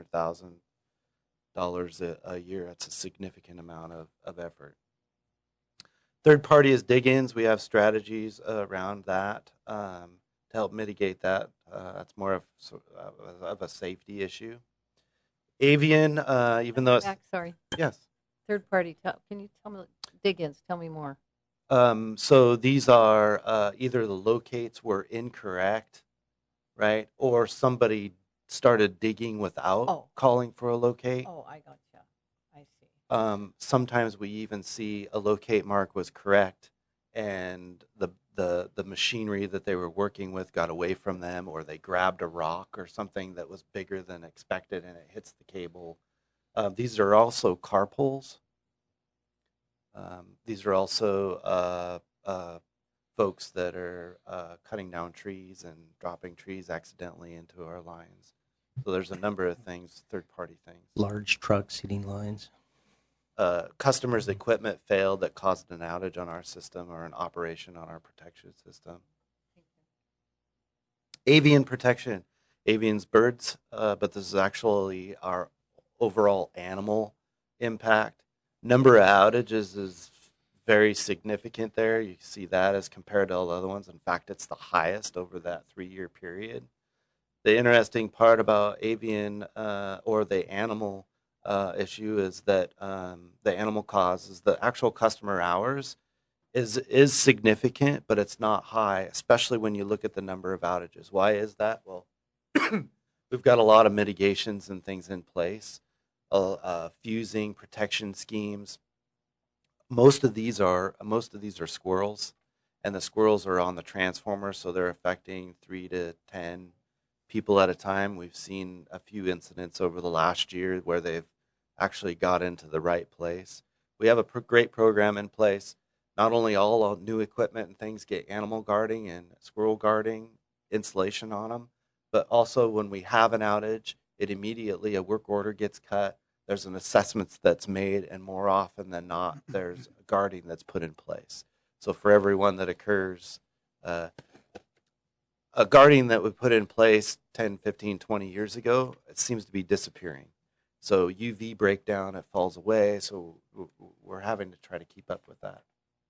$300,000 a year. That's a significant amount of effort. Third party is dig-ins. We have strategies around that to help mitigate that. That's more of a safety issue. Avian, even though it's... Sorry. Yes. Third party, can you tell me, dig-ins, tell me more. So these are either the locates were incorrect, right? Or somebody started digging without calling for a locate. Oh, I gotcha. I see. Sometimes we even see a locate mark was correct and the machinery that they were working with got away from them, or they grabbed a rock or something that was bigger than expected and it hits the cable. These are also car poles. These are also folks that are cutting down trees and dropping trees accidentally into our lines. So there's a number of things, third-party things. Large trucks hitting lines. Customers' equipment failed that caused an outage on our system or an operation on our protection system. Avian protection. Avian's birds, but this is actually our overall animal impact. Number of outages is very significant there. You see that as compared to all the other ones. In fact, it's the highest over that 3-year period. The interesting part about avian or the animal issue is that the animal causes the actual customer hours is significant, but it's not high, especially when you look at the number of outages. Why is that? Well, we've got a lot of mitigations and things in place, fusing protection schemes. Most of these are squirrels, and the squirrels are on the transformer, so they're affecting 3 to 10 people at a time. We've seen a few incidents over the last year where they've actually got into the right place. We have a great program in place. Not only all new equipment and things get animal guarding and squirrel guarding installation on them, but also when we have an outage, it immediately, a work order gets cut. There's an assessment that's made, and more often than not, there's guarding that's put in place. So for every one that occurs, a guarding that we put in place 10, 15, 20 years ago, it seems to be disappearing. So UV breakdown, it falls away, so we're having to try to keep up with that.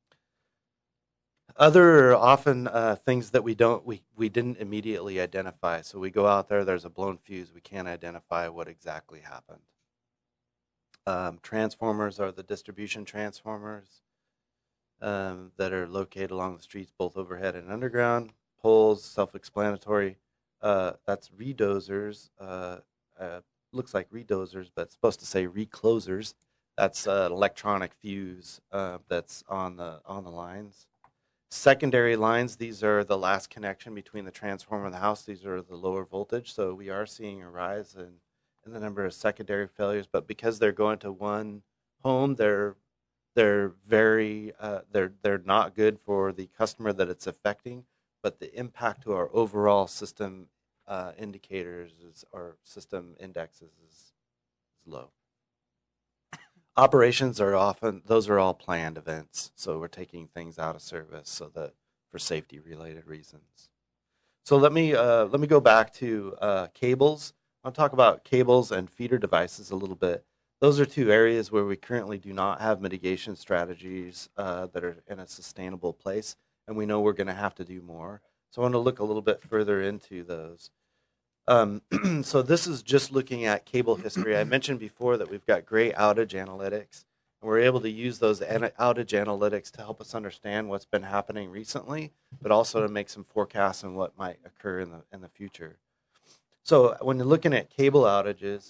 Other often things that we didn't immediately identify. So we go out there, there's a blown fuse, we can't identify what exactly happened. Transformers are the distribution transformers that are located along the streets, both overhead and underground. Poles, self-explanatory. That's redozers. Looks like redozers, but it's supposed to say reclosers. That's an electronic fuse that's on the lines. Secondary lines, these are the last connection between the transformer and the house. These are the lower voltage, so we are seeing a rise in the number of secondary failures. But because they're going to one home, they're very they're not good for the customer that it's affecting. But the impact to our overall system indicators or system indexes is low. Operations are often, those are all planned events, so we're taking things out of service so that for safety related reasons. So let me go back to cables. I'll talk about cables and feeder devices a little bit. Those are two areas where we currently do not have mitigation strategies that are in a sustainable place, and we know we're going to have to do more. So I want to look a little bit further into those. So this is just looking at cable history. I mentioned before that we've got great outage analytics, and we're able to use those outage analytics to help us understand what's been happening recently, but also to make some forecasts on what might occur in the future. So when you're looking at cable outages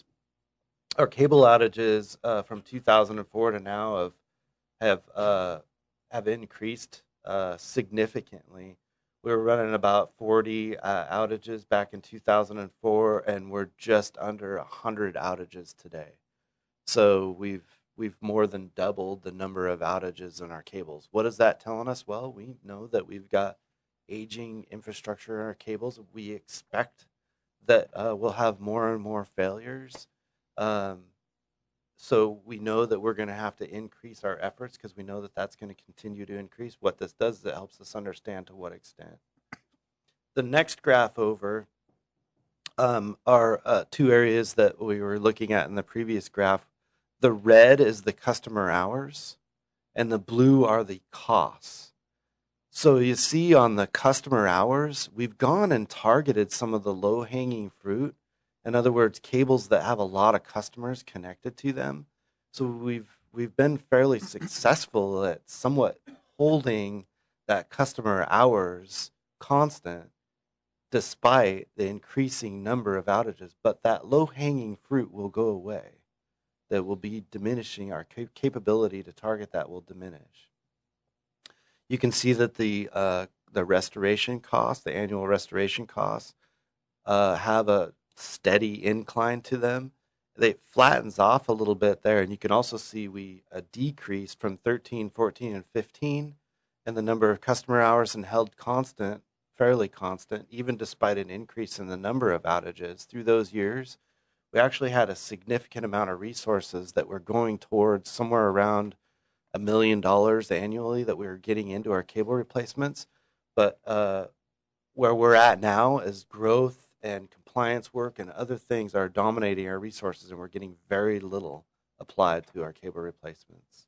from 2004 to now have increased significantly. We were running about 40 outages back in 2004, and we're just under 100 outages today. So we've more than doubled the number of outages in our cables. What is that telling us? Well, we know that we've got aging infrastructure in our cables. We expect that we'll have more and more failures. So we know that we're going to have to increase our efforts because we know that that's going to continue to increase. What this does is it helps us understand to what extent. The next graph over are two areas that we were looking at in the previous graph. The red is the customer hours, and the blue are the costs. So you see on the customer hours, we've gone and targeted some of the low-hanging fruit. In other words, cables that have a lot of customers connected to them. So we've been fairly successful at somewhat holding that customer hours constant despite the increasing number of outages. But that low-hanging fruit will go away. That will be diminishing. Our capability to target that will diminish. You can see that the restoration costs, the annual restoration costs, have a steady incline to them. It flattens off a little bit there, and you can also see we decreased from 13, 14, and 15 in the number of customer hours and held constant, fairly constant, even despite an increase in the number of outages through those years. We actually had a significant amount of resources that were going towards somewhere around $1 million annually that we were getting into our cable replacements. But where we're at now is growth and compliance work and other things are dominating our resources, and we're getting very little applied to our cable replacements.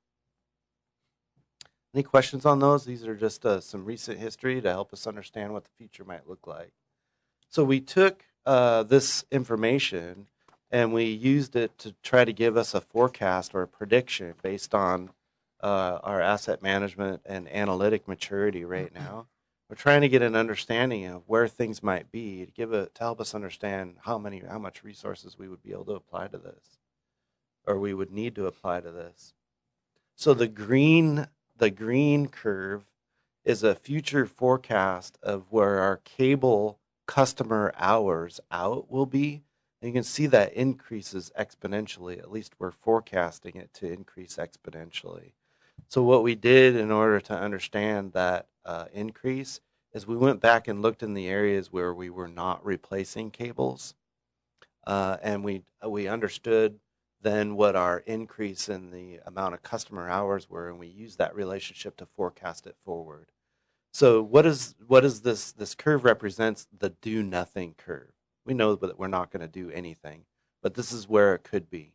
Any questions on those? These are just some recent history to help us understand what the future might look like. So we took this information and we used it to try to give us a forecast or a prediction based on our asset management and analytic maturity right now. We're trying to get an understanding of where things might be to help us understand how much resources we would be able to apply to this, or we would need to apply to this. So the green curve is a future forecast of where our cable customer hours out will be. And you can see that increases exponentially. At least we're forecasting it to increase exponentially. So what we did in order to understand that increase is we went back and looked in the areas where we were not replacing cables. And we understood then what our increase in the amount of customer hours were, and we used that relationship to forecast it forward. So what is this? This curve represents the do nothing curve. We know that we're not going to do anything, but this is where it could be.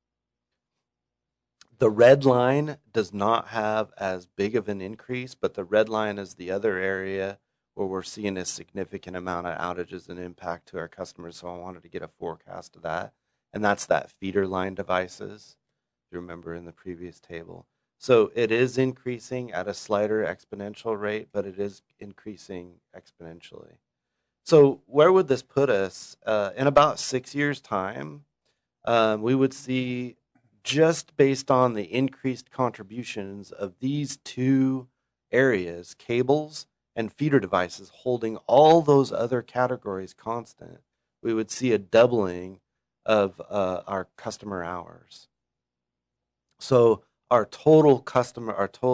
The red line does not have as big of an increase, but the red line is the other area where we're seeing a significant amount of outages and impact to our customers. So I wanted to get a forecast of that. And that's that feeder line devices, if you remember in the previous table. So it is increasing at a slighter exponential rate, but it is increasing exponentially. So where would this put us? In about 6 years' time, we would see, just based on the increased contributions of these two areas, cables and feeder devices, holding all those other categories constant, we would see a doubling of our customer hours. So our total customer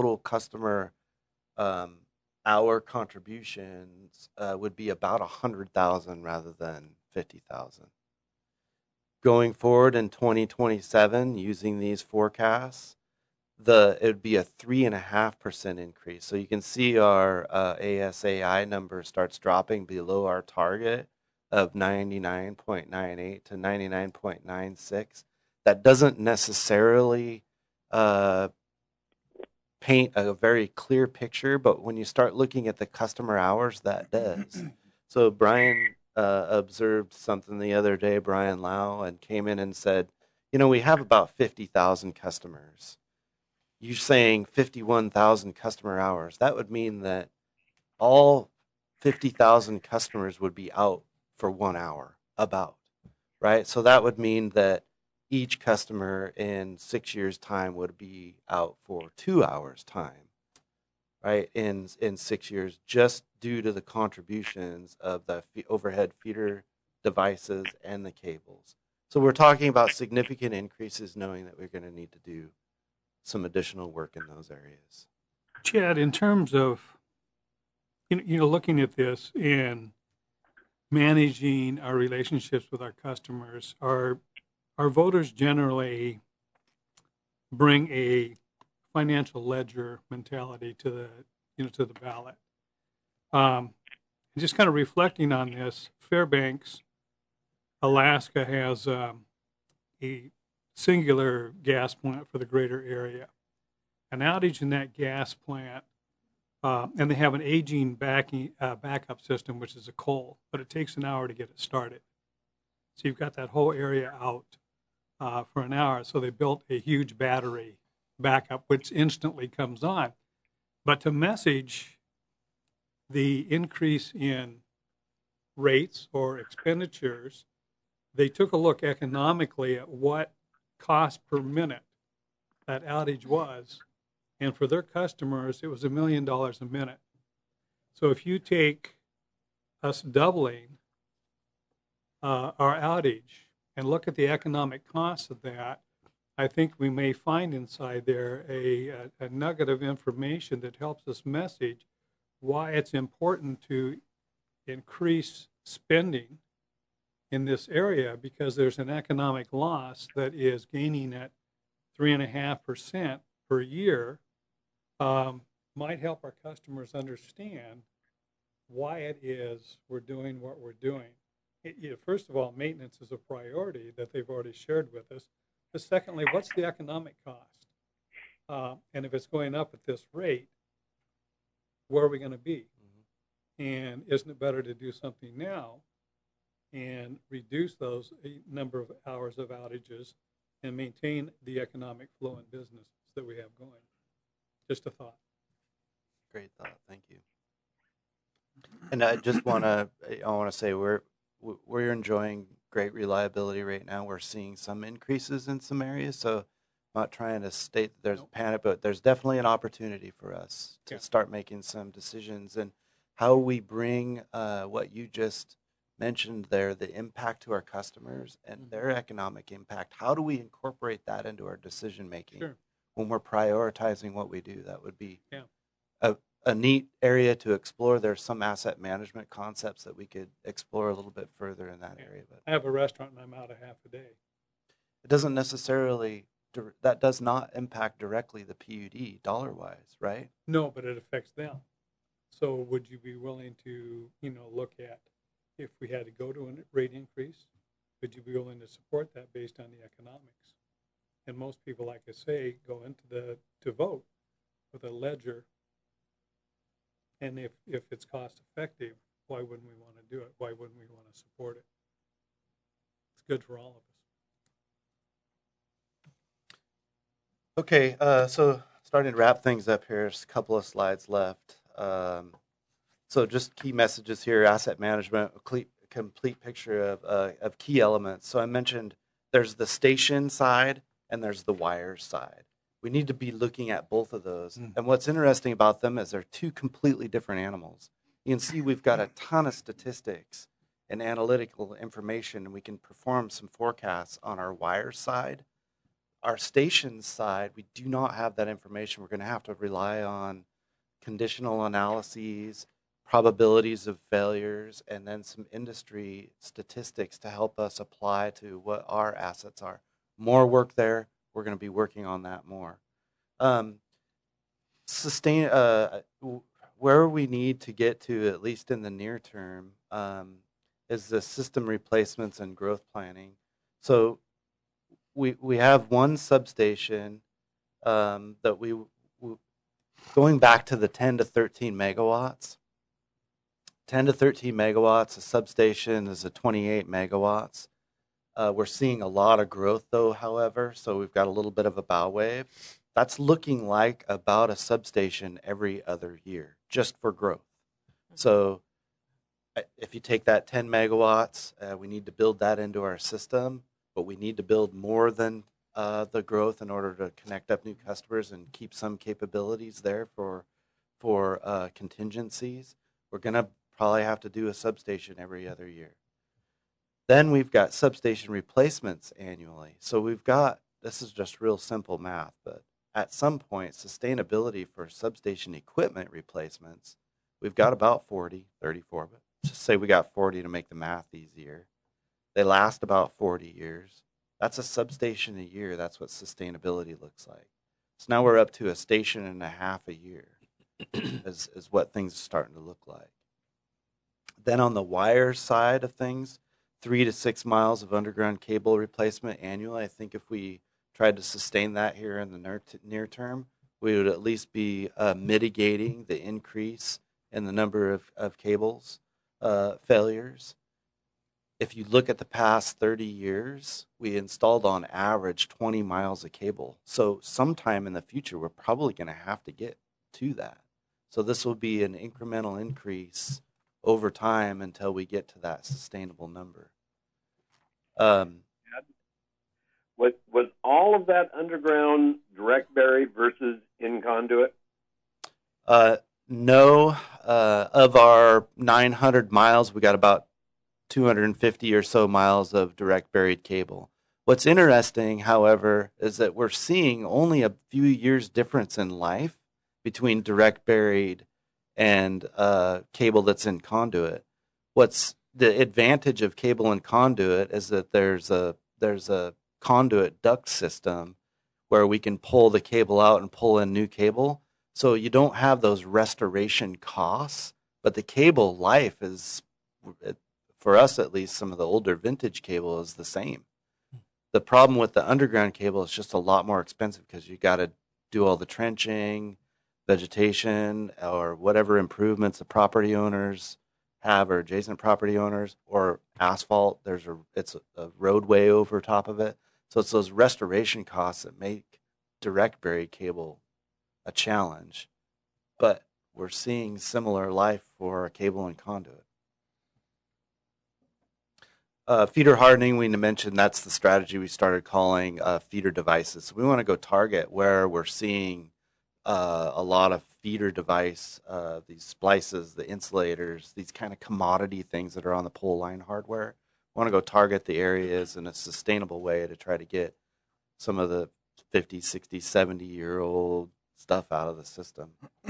hour contributions would be about 100,000 rather than 50,000. Going forward in 2027, using these forecasts, it would be a 3.5% increase. So you can see our ASAI number starts dropping below our target of 99.98 to 99.96. That doesn't necessarily paint a very clear picture, but when you start looking at the customer hours, that does. So Brian observed something the other day, Brian Lau, and came in and said, we have about 50,000 customers. You're saying 51,000 customer hours. That would mean that all 50,000 customers would be out for 1 hour, about, right? So that would mean that each customer in 6 years' time would be out for 2 hours' time, right? In 6 years, just due to the contributions of the overhead feeder devices and the cables. So we're talking about significant increases, knowing that we're going to need to do some additional work in those areas. Chad, in terms of looking at this and managing our relationships with our customers, our voters generally bring a financial ledger mentality to the ballot. Just kind of reflecting on this, Fairbanks, Alaska has a singular gas plant for the greater area. An outage in that gas plant, and they have an aging backup system, which is a coal, but it takes an hour to get it started. So you've got that whole area out for an hour. So they built a huge battery backup, which instantly comes on. But to message the increase in rates or expenditures, they took a look economically at what cost per minute that outage was. And for their customers, it was $1 million a minute. So if you take us doubling our outage and look at the economic costs of that, I think we may find inside there a nugget of information that helps us message why it's important to increase spending in this area, because there's an economic loss that is gaining at 3.5% per year. Might help our customers understand why it is we're doing what we're doing. First of all, maintenance is a priority that they've already shared with us. But secondly, what's the economic cost? And if it's going up at this rate, where are we going to be? And isn't it better to do something now and reduce those number of hours of outages and maintain the economic flow in business that we have going? Just a thought. Great thought. Thank you. And I just want to say we're enjoying great reliability right now. We're seeing some increases in some areas, so I'm not trying to state that there's a panic, but there's definitely an opportunity for us to start making some decisions. And how we bring what you just mentioned there, the impact to our customers and their economic impact, how do we incorporate that into our decision making when we're prioritizing what we do? That would be a neat area to explore. There's some asset management concepts that we could explore a little bit further in that area. But I have a restaurant and I'm out a half a day. It doesn't necessarily, that does not impact directly the PUD dollar-wise, right? No, but it affects them. So would you be willing to, look at, if we had to go to a rate increase, would you be willing to support that based on the economics? And most people, like I say, go into to vote with a ledger. And if it's cost effective, why wouldn't we want to do it? Why wouldn't we want to support it? It's good for all of us. Okay, so starting to wrap things up here, there's a couple of slides left. So just key messages here: asset management, a complete picture of key elements. So I mentioned there's the station side and there's the wires side. We need to be looking at both of those. And what's interesting about them is they're two completely different animals. You can see we've got a ton of statistics and analytical information, and we can perform some forecasts on our wires side. Our stations side, we do not have that information. We're going to have to rely on conditional analyses, probabilities of failures, and then some industry statistics to help us apply to what our assets are. More work there. We're going to be working on that more. Where we need to get to, at least in the near term, is the system replacements and growth planning. So we have one substation that we going back to the 10 to 13 megawatts. 10 to 13 megawatts, a substation is a 28 megawatts. We're seeing a lot of growth, though, however, so we've got a little bit of a bow wave. That's looking like about a substation every other year, just for growth. So if you take that 10 megawatts, we need to build that into our system, but we need to build more than the growth in order to connect up new customers and keep some capabilities there for contingencies. We're going to probably have to do a substation every other year. Then we've got substation replacements annually. So we've got, this is just real simple math, but at some point, sustainability for substation equipment replacements We've got about 40, 34, but just say we got 40 to make the math easier. They last about 40 years. That's a substation a year. That's what sustainability looks like. So now we're up to a station and a half a year is what things are starting to look like. Then on the wire side of things, 3 to 6 miles of underground cable replacement annually. I think if we tried to sustain that here in the near term, we would at least be mitigating the increase in the number of cables failures. If you look at the past 30 years, we installed on average 20 miles of cable. So sometime in the future, we're probably going to have to get to that. So this will be an incremental increase over time until we get to that sustainable number. Was all of that underground direct buried versus in conduit? No. Of our 900 miles, we got about 250 or so miles of direct buried cable. What's interesting, however, is that we're seeing only a few years difference in life between direct buried and cable that's in conduit. What's the advantage of cable and conduit is that there's a conduit duct system where we can pull the cable out and pull in new cable. So you don't have those restoration costs, but the cable life is, for us at least, some of the older vintage cable is the same. The problem with the underground cable is just a lot more expensive because you got to do all the trenching, vegetation, or whatever improvements the property owners have or adjacent property owners, or asphalt. It's a roadway over top of it. So it's those restoration costs that make direct buried cable a challenge. But we're seeing similar life for cable and conduit. Feeder hardening, we mentioned that's the strategy we started calling feeder devices. So we want to go target where we're seeing a lot of feeder device, these splices, the insulators, these kind of commodity things that are on the pole line hardware. We want to go target the areas in a sustainable way to try to get some of the 50, 60, 70-year-old stuff out of the system.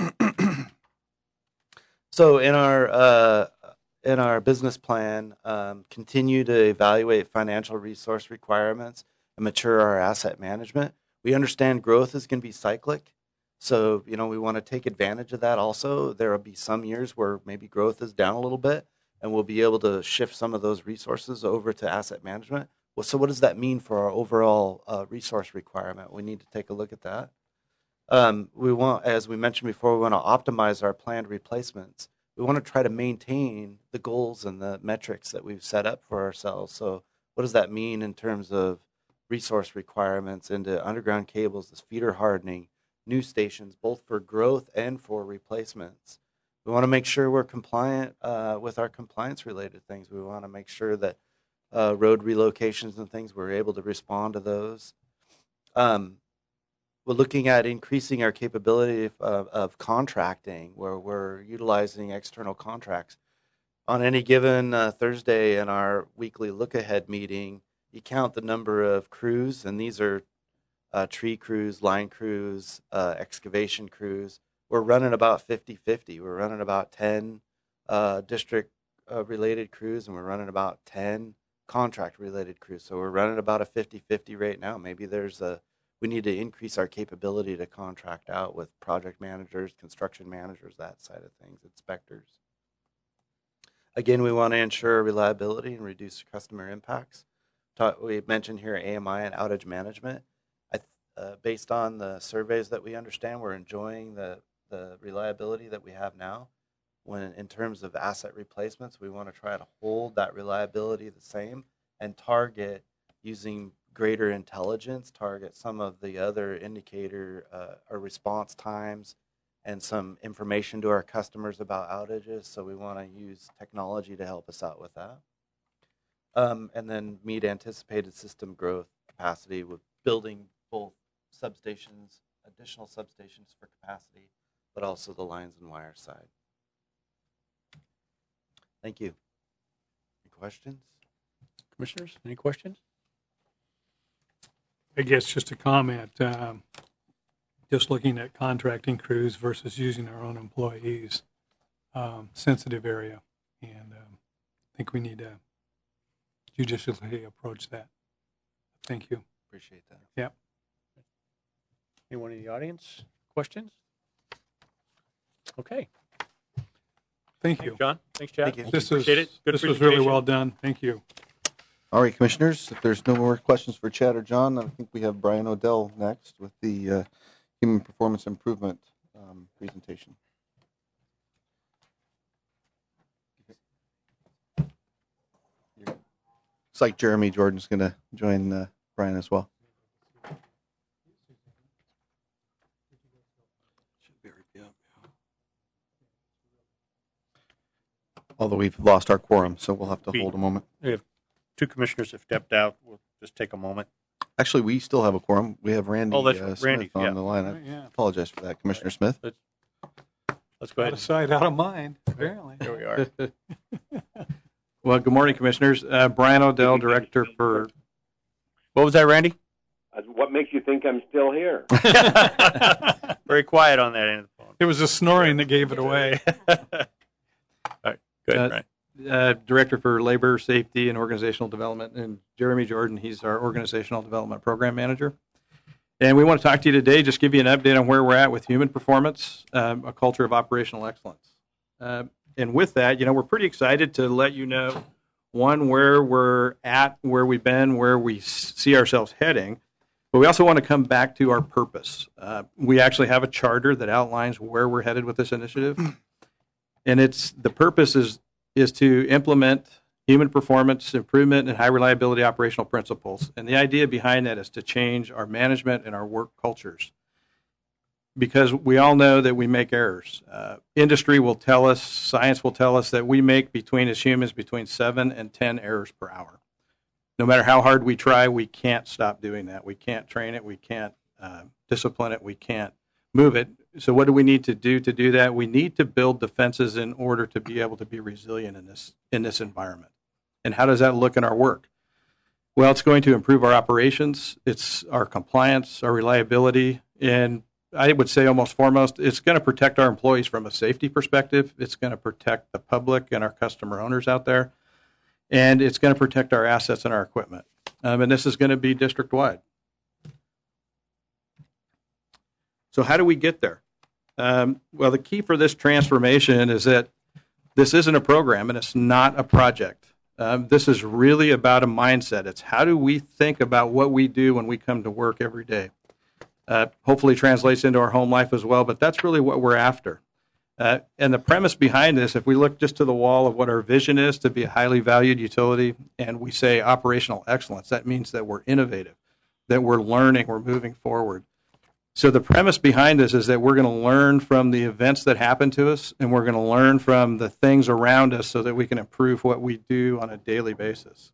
So in our business plan, continue to evaluate financial resource requirements and mature our asset management. We understand growth is going to be cyclic. So, we want to take advantage of that also. There will be some years where maybe growth is down a little bit, and we'll be able to shift some of those resources over to asset management. Well, so what does that mean for our overall resource requirement? We need to take a look at that. We want, as we mentioned before, we want to optimize our planned replacements. We want to try to maintain the goals and the metrics that we've set up for ourselves. So what does that mean in terms of resource requirements into underground cables, this feeder hardening, new stations, both for growth and for replacements? We want to make sure we're compliant with our compliance-related things. We want to make sure that road relocations and things, we're able to respond to those. We're looking at increasing our capability of contracting, where we're utilizing external contracts. On any given Thursday in our weekly look-ahead meeting, you count the number of crews, and these are tree crews, line crews, excavation crews. We're running about 50-50. We're running about 10 district-related crews, and we're running about 10 contract-related crews. So we're running about a 50-50 right now. Maybe we need to increase our capability to contract out with project managers, construction managers, that side of things, inspectors. Again, we want to ensure reliability and reduce customer impacts. We mentioned here AMI and outage management. Based on the surveys that we understand, we're enjoying the reliability that we have now. When in terms of asset replacements, we want to try to hold that reliability the same and target using greater intelligence, target some of the other indicator or response times and some information to our customers about outages. So we want to use technology to help us out with that. And then meet anticipated system growth capacity with building both substations, additional substations for capacity, but also the lines and wire side. Thank you. Any questions? Commissioners, any questions? I guess just a comment, just looking at contracting crews versus using our own employees. sensitive area, and I think we need to judiciously approach that. Thank you. Appreciate that. Yeah. Anyone in the audience? Questions? Okay. Thank Thanks, you. John. Thanks, Chad. Thank you. This Appreciate it. Good this was really presentation. well done. Thank you. All right, Commissioners, if there's no more questions for Chad or John, I think we have Brian Odell next with the Human Performance Improvement presentation. Looks like Jeremy Jordan's going to join Brian as well. Although we've lost our quorum, so we'll have to hold a moment. We have two commissioners have stepped out. We'll just take a moment. Actually, we still have a quorum. We have Randy, Oh, that's right. Randy, Smith on yeah. the line. I Yeah. apologize for that, Commissioner Smith. Let's go Out ahead. of sight, out of mind, apparently. Here we are. Well, good morning, Commissioners. Brian Odell, Director for... What was that, Randy? What makes you think I'm still here? Very quiet on that end of the phone. It was the snoring that gave it away. All right. Good, Brian. Director for Labor, Safety, and Organizational Development, and Jeremy Jordan, he's our Organizational Development Program Manager. And we want to talk to you today, just give you an update on where we're at with human performance, a culture of operational excellence. And with that, we're pretty excited to let you know, one, where we're at, where we've been, where we see ourselves heading. But we also want to come back to our purpose. We actually have a charter that outlines where we're headed with this initiative. And the purpose is to implement human performance improvement and high reliability operational principles. And the idea behind that is to change our management and our work cultures. Because we all know that we make errors. Industry will tell us, science will tell us that we make as humans between 7 and 10 errors per hour. No matter how hard we try, we can't stop doing that. We can't train it. We can't discipline it. We can't move it. So what do we need to do that? We need to build defenses in order to be able to be resilient in this environment. And how does that look in our work? Well, it's going to improve our operations. It's our compliance, our reliability, and I would say almost foremost, it's going to protect our employees from a safety perspective. It's going to protect the public and our customer owners out there. And it's going to protect our assets and our equipment. And this is going to be district-wide. So how do we get there? Well, the key for this transformation is that this isn't a program and it's not a project. This is really about a mindset. It's how do we think about what we do when we come to work every day. Hopefully translates into our home life as well, but that's really what we're after. And the premise behind this, if we look just to the wall of what our vision is to be a highly valued utility, and we say operational excellence, that means that we're innovative, that we're learning, we're moving forward. So the premise behind this is that we're going to learn from the events that happen to us, and we're going to learn from the things around us so that we can improve what we do on a daily basis.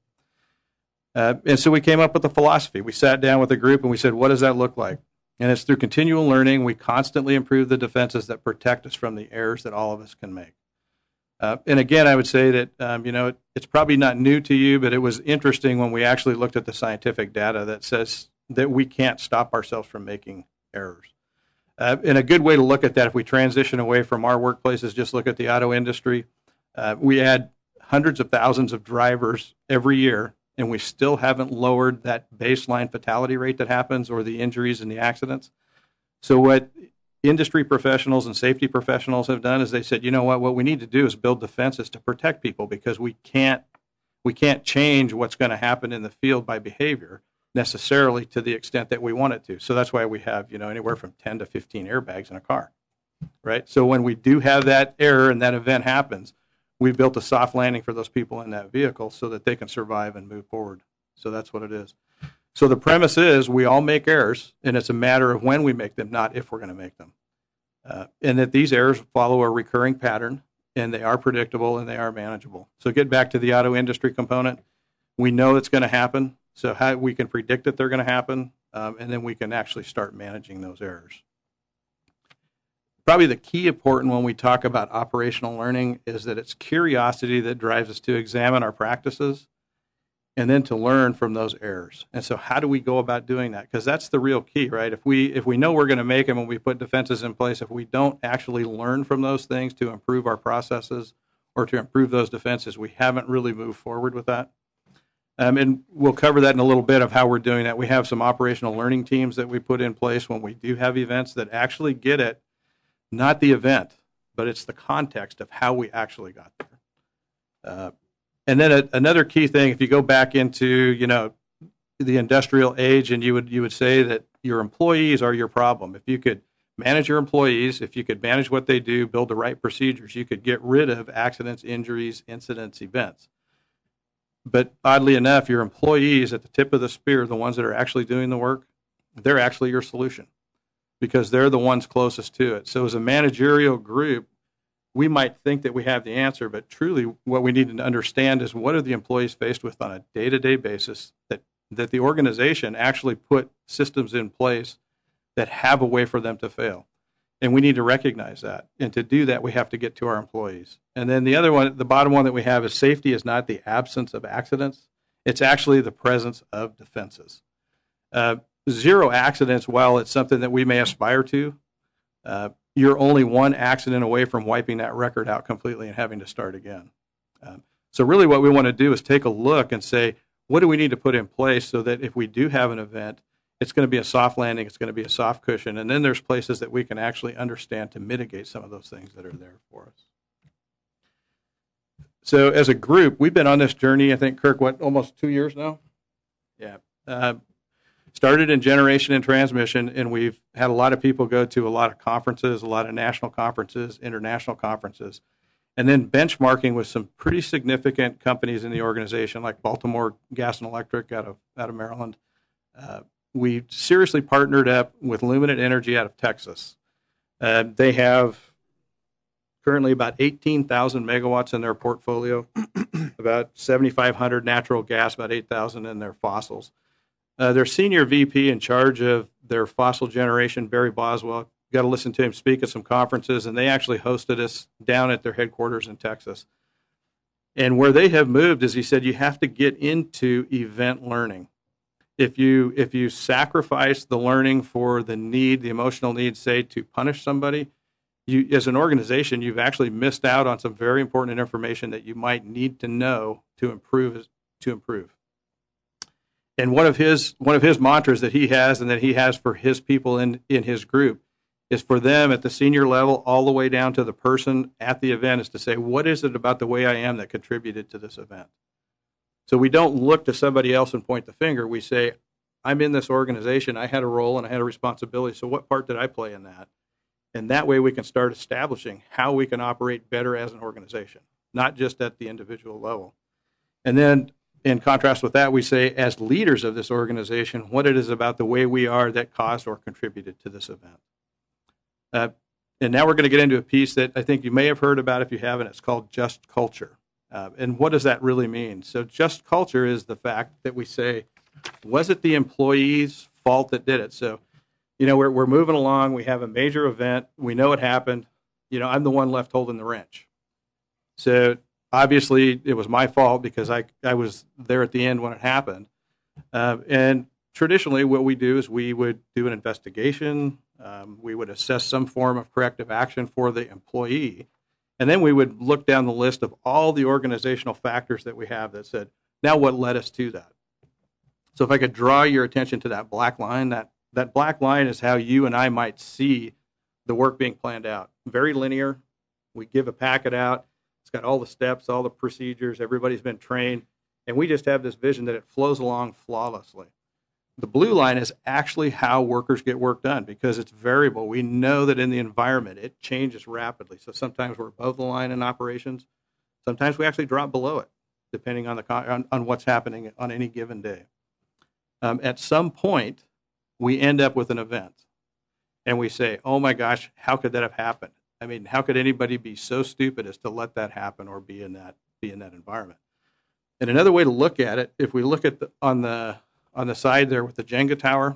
And so we came up with a philosophy. We sat down with a group and we said, what does that look like? And it's through continual learning, we constantly improve the defenses that protect us from the errors that all of us can make. And again, I would say that, it's probably not new to you, but it was interesting when we actually looked at the scientific data that says that we can't stop ourselves from making errors. And a good way to look at that, if we transition away from our workplaces, just look at the auto industry. We add hundreds of thousands of drivers every year, and we still haven't lowered that baseline fatality rate that happens or the injuries and the accidents. So what industry professionals and safety professionals have done is they said, you know what we need to do is build defenses to protect people because we can't change what's going to happen in the field by behavior necessarily to the extent that we want it to. So that's why we have, anywhere from 10 to 15 airbags in a car, right? So when we do have that error and that event happens, we built a soft landing for those people in that vehicle so that they can survive and move forward. So that's what it is. So the premise is we all make errors, and it's a matter of when we make them, not if we're going to make them. And that these errors follow a recurring pattern, and they are predictable, and they are manageable. So get back to the auto industry component. We know it's going to happen, so how we can predict that they're going to happen, and then we can actually start managing those errors. Probably the key important when we talk about operational learning is that it's curiosity that drives us to examine our practices and then to learn from those errors. And so how do we go about doing that? Because that's the real key, right? If we know we're going to make them when we put defenses in place, if we don't actually learn from those things to improve our processes or to improve those defenses, we haven't really moved forward with that. And we'll cover that in a little bit of how we're doing that. We have some operational learning teams that we put in place when we do have events that actually get it, not the event, but it's the context of how we actually got there. And then another key thing, if you go back into, the industrial age, and you would say that your employees are your problem. If you could manage your employees, if you could manage what they do, build the right procedures, you could get rid of accidents, injuries, incidents, events. But oddly enough, your employees at the tip of the spear, the ones that are actually doing the work, they're actually your solution because they're the ones closest to it. So as a managerial group, we might think that we have the answer, but truly what we need to understand is what are the employees faced with on a day-to-day basis that the organization actually put systems in place that have a way for them to fail. And we need to recognize that. And to do that, we have to get to our employees. And then the other one, the bottom one that we have is safety is not the absence of accidents. It's actually the presence of defenses. Zero accidents, while it's something that we may aspire to, you're only one accident away from wiping that record out completely and having to start again. So really what we want to do is take a look and say, what do we need to put in place so that if we do have an event, it's going to be a soft landing, it's going to be a soft cushion, and then there's places that we can actually understand to mitigate some of those things that are there for us. So as a group, we've been on this journey, I think, Kirk, almost 2 years now? Yeah. Started in generation and transmission, and we've had a lot of people go to a lot of conferences, a lot of national conferences, international conferences, and then benchmarking with some pretty significant companies in the organization, like Baltimore Gas and Electric out of Maryland. We seriously partnered up with Luminant Energy out of Texas. They have currently about 18,000 megawatts in their portfolio, about 7,500 natural gas, about 8,000 in their fossils. Their senior VP in charge of their fossil generation, Barry Boswell, got to listen to him speak at some conferences, and they actually hosted us down at their headquarters in Texas. And where they have moved is he said you have to get into event learning. If you sacrifice the learning for the need, the emotional need, say, to punish somebody, you, as an organization, you've actually missed out on some very important information that you might need to know to improve. And one of his mantras that he has and that he has for his people in his group is for them at the senior level all the way down to the person at the event is to say, what is it about the way I am that contributed to this event? So we don't look to somebody else and point the finger. We say, I'm in this organization. I had a role and I had a responsibility. So what part did I play in that? And that way we can start establishing how we can operate better as an organization, not just at the individual level. And then in contrast with that, we say, as leaders of this organization, what it is about the way we are that caused or contributed to this event. And now we're going to get into a piece that I think you may have heard about if you haven't. It's called just culture. And what does that really mean? So just culture is the fact that we say, was it the employee's fault that did it? So, we're moving along. We have a major event. We know it happened. I'm the one left holding the wrench. So obviously it was my fault because I was there at the end when it happened. And traditionally what we do is we would do an investigation. We would assess some form of corrective action for the employee. And then we would look down the list of all the organizational factors that we have that said, now what led us to that? So if I could draw your attention to that black line, that black line is how you and I might see the work being planned out. Very linear. We give a packet out. It's got all the steps, all the procedures. Everybody's been trained. And we just have this vision that it flows along flawlessly. The blue line is actually how workers get work done because it's variable. We know that in the environment, it changes rapidly. So sometimes we're above the line in operations. Sometimes we actually drop below it, depending on on what's happening on any given day. At some point, we end up with an event. And we say, oh my gosh, how could that have happened? I mean, how could anybody be so stupid as to let that happen or be in that environment? And another way to look at it, if we look at on the side there with the Jenga tower,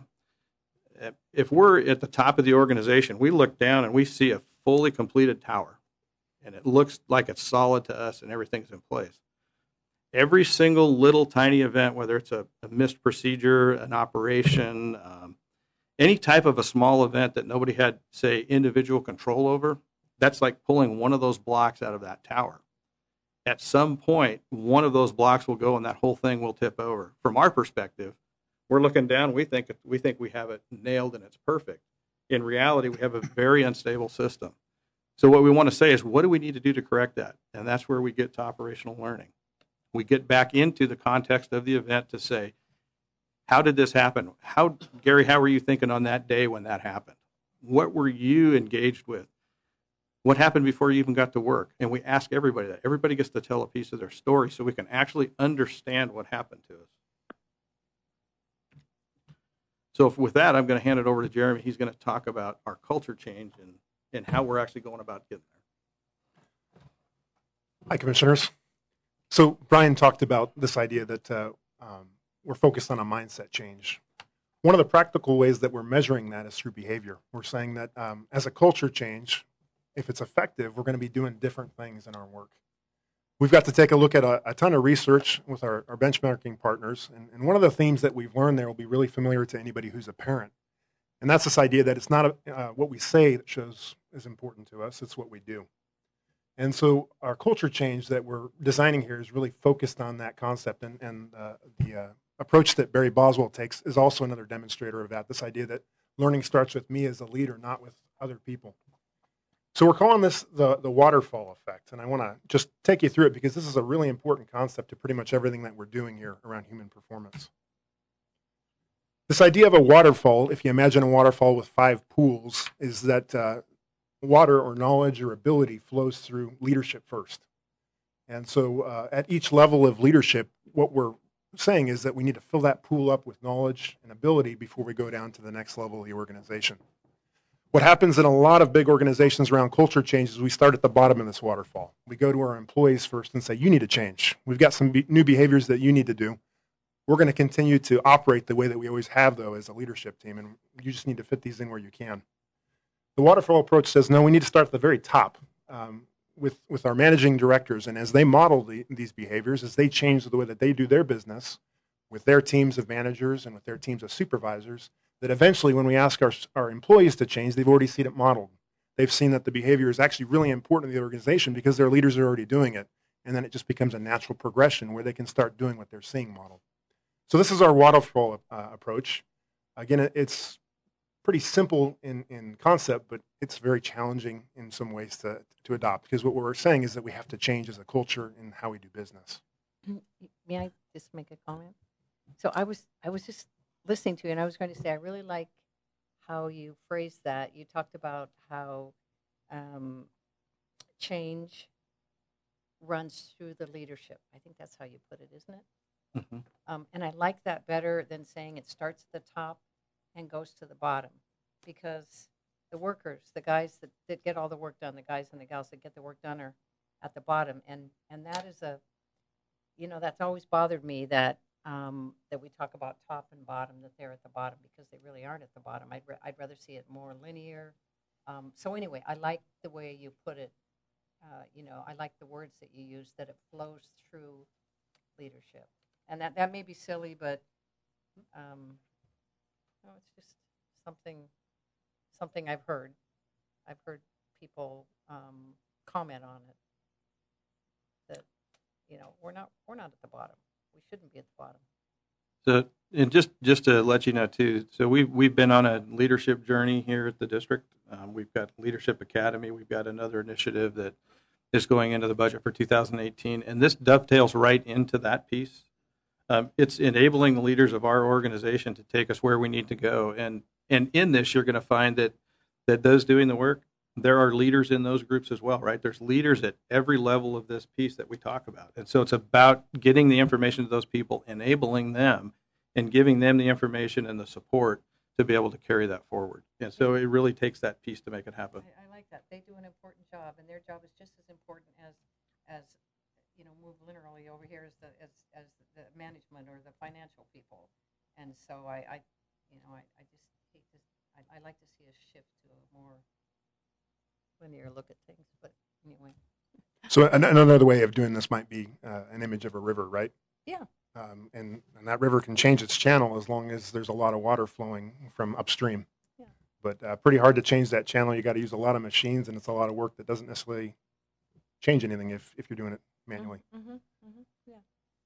if we're at the top of the organization, we look down and we see a fully completed tower. And it looks like it's solid to us and everything's in place. every single little tiny event, whether it's a missed procedure, an operation, any type of a small event that nobody had, say, individual control over, that's like pulling one of those blocks out of that tower. At some point, one of those blocks will go and that whole thing will tip over. From our perspective, we're looking down, we think we have it nailed and it's perfect. In reality, we have a very unstable system. So what we want to say is, what do we need to do to correct that? And that's where we get to operational learning. We get back into the context of the event to say, how did this happen? Gary, how were you thinking on that day when that happened? What were you engaged with? What happened before you even got to work? And we ask everybody that. Everybody gets to tell a piece of their story so we can actually understand what happened to us. So with that, I'm going to hand it over to Jeremy. He's going to talk about our culture change and how we're actually going about getting there. Hi, Commissioners. So Brian talked about this idea that we're focused on a mindset change. One of the practical ways that we're measuring that is through behavior. We're saying that as a culture change, if it's effective, we're going to be doing different things in our work. We've got to take a look at a ton of research with our benchmarking partners. And one of the themes that we've learned there will be really familiar to anybody who's a parent. And that's this idea that it's not what we say that shows is important to us, it's what we do. And so our culture change that we're designing here is really focused on that concept. And the approach that Barry Boswell takes is also another demonstrator of that, this idea that learning starts with me as a leader, not with other people. So we're calling this the waterfall effect, and I want to just take you through it because this is a really important concept to pretty much everything that we're doing here around human performance. This idea of a waterfall, if you imagine a waterfall with 5 pools, is that water or knowledge or ability flows through leadership first. And so at each level of leadership, what we're saying is that we need to fill that pool up with knowledge and ability before we go down to the next level of the organization. What happens in a lot of big organizations around culture change is we start at the bottom of this waterfall. We go to our employees first and say, you need to change. We've got some new behaviors that you need to do. We're going to continue to operate the way that we always have, though, as a leadership team, and you just need to fit these in where you can. The waterfall approach says, no, we need to start at the very top with our managing directors, and as they model these behaviors, as they change the way that they do their business with their teams of managers and with their teams of supervisors, that eventually when we ask our employees to change, they've already seen it modeled. They've seen that the behavior is actually really important to the organization because their leaders are already doing it, and then it just becomes a natural progression where they can start doing what they're seeing modeled. So this is our waterfall approach. Again, it's pretty simple in concept, but it's very challenging in some ways to adopt because what we're saying is that we have to change as a culture in how we do business. May I just make a comment? So I was just listening to you, and I was going to say I really like how you phrased that. You talked about how change runs through the leadership. I think that's how you put it, isn't it? Mm-hmm. And I like that better than saying it starts at the top and goes to the bottom, because the workers, the guys that get all the work done, the guys and the gals that get the work done are at the bottom, and that is that's always bothered me that we talk about top and bottom, that they're at the bottom, because they really aren't at the bottom. I'd rather see it more linear. So anyway, I like the way you put it. I like the words that you use, that it flows through leadership. And that may be silly, but it's just something I've heard. I've heard people comment on it, that we're not at the bottom. We shouldn't be at the bottom. So, and just to let you know too, so we've been on a leadership journey here at the district. We've got Leadership Academy. We've got another initiative that is going into the budget for 2018, and this dovetails right into that piece. It's enabling the leaders of our organization to take us where we need to go, and in this, you're going to find that those doing the work, there are leaders in those groups as well, right? There's leaders at every level of this piece that we talk about. And so it's about getting the information to those people, enabling them, and giving them the information and the support to be able to carry that forward. And so it really takes that piece to make it happen. I like that. They do an important job, and their job is just as important as move linearly over here as the management or the financial people. And so I just hate this. I like to see a shift to a more linear look at things, but anyway. So another way of doing this might be an image of a river, right? Yeah. And that river can change its channel as long as there's a lot of water flowing from upstream. Yeah. But pretty hard to change that channel. You got to use a lot of machines, and it's a lot of work that doesn't necessarily change anything if you're doing it manually. Yeah.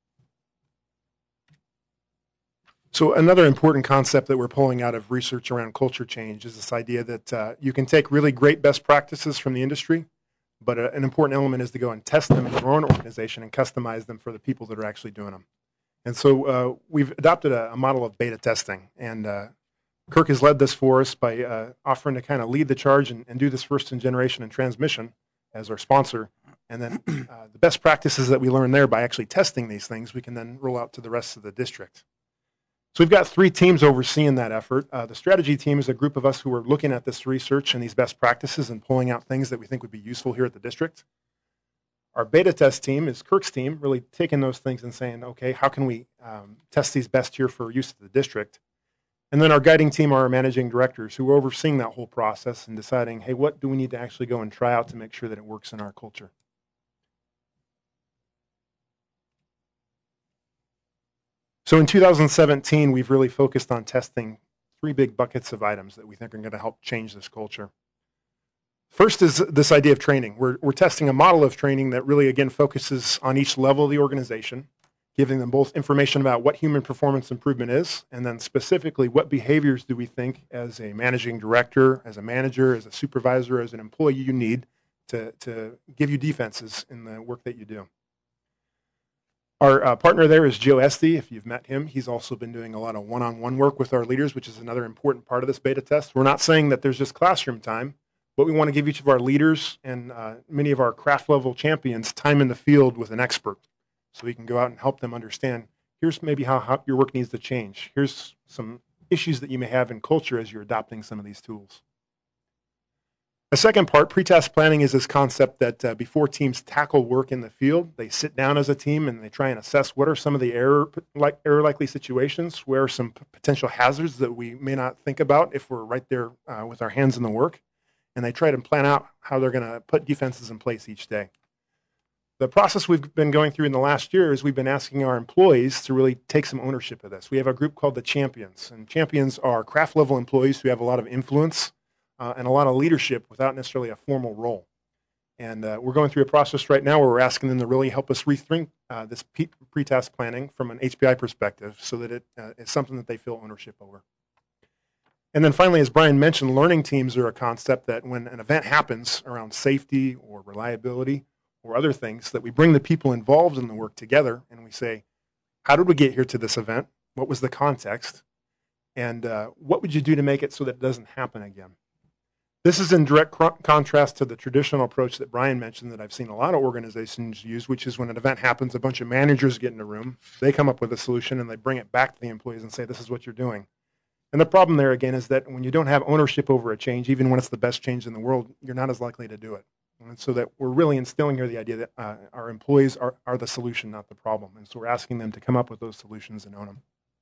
So another important concept that we're pulling out of research around culture change is this idea that you can take really great best practices from the industry, but an important element is to go and test them in your own organization and customize them for the people that are actually doing them. And so we've adopted a model of beta testing, and Kirk has led this for us by offering to kind of lead the charge and do this first in generation and transmission as our sponsor. And then the best practices that we learn there by actually testing these things, we can then roll out to the rest of the district. So we've got 3 teams overseeing that effort. The strategy team is a group of us who are looking at this research and these best practices and pulling out things that we think would be useful here at the district. Our beta test team is Kirk's team, really taking those things and saying, okay, how can we test these best here for use of the district? And then our guiding team are our managing directors who are overseeing that whole process and deciding, hey, what do we need to actually go and try out to make sure that it works in our culture? So in 2017, we've really focused on testing 3 big buckets of items that we think are going to help change this culture. First is this idea of training. We're testing a model of training that really, again, focuses on each level of the organization, giving them both information about what human performance improvement is, and then specifically what behaviors do we think as a managing director, as a manager, as a supervisor, as an employee you need to give you defenses in the work that you do. Our partner there is Joe Esty. If you've met him, he's also been doing a lot of one-on-one work with our leaders, which is another important part of this beta test. We're not saying that there's just classroom time, but we want to give each of our leaders and many of our craft level champions time in the field with an expert so we can go out and help them understand, here's maybe how your work needs to change. Here's some issues that you may have in culture as you're adopting some of these tools. The second part, pre-task planning, is this concept that before teams tackle work in the field, they sit down as a team and they try and assess what are some of the error-likely situations, where are some potential hazards that we may not think about if we're right there with our hands in the work, and they try to plan out how they're going to put defenses in place each day. The process we've been going through in the last year is we've been asking our employees to really take some ownership of this. We have a group called the Champions, and Champions are craft-level employees who have a lot of influence and a lot of leadership without necessarily a formal role. And we're going through a process right now where we're asking them to really help us rethink this pre-task planning from an HPI perspective so that it is something that they feel ownership over. And then finally, as Brian mentioned, learning teams are a concept that when an event happens around safety or reliability or other things, that we bring the people involved in the work together and we say, how did we get here to this event? What was the context? And what would you do to make it so that it doesn't happen again? This is in direct contrast to the traditional approach that Brian mentioned that I've seen a lot of organizations use, which is when an event happens, a bunch of managers get in a room, they come up with a solution, and they bring it back to the employees and say, this is what you're doing. And the problem there, again, is that when you don't have ownership over a change, even when it's the best change in the world, you're not as likely to do it. And so that we're really instilling here the idea that our employees are the solution, not the problem. And so we're asking them to come up with those solutions and own them.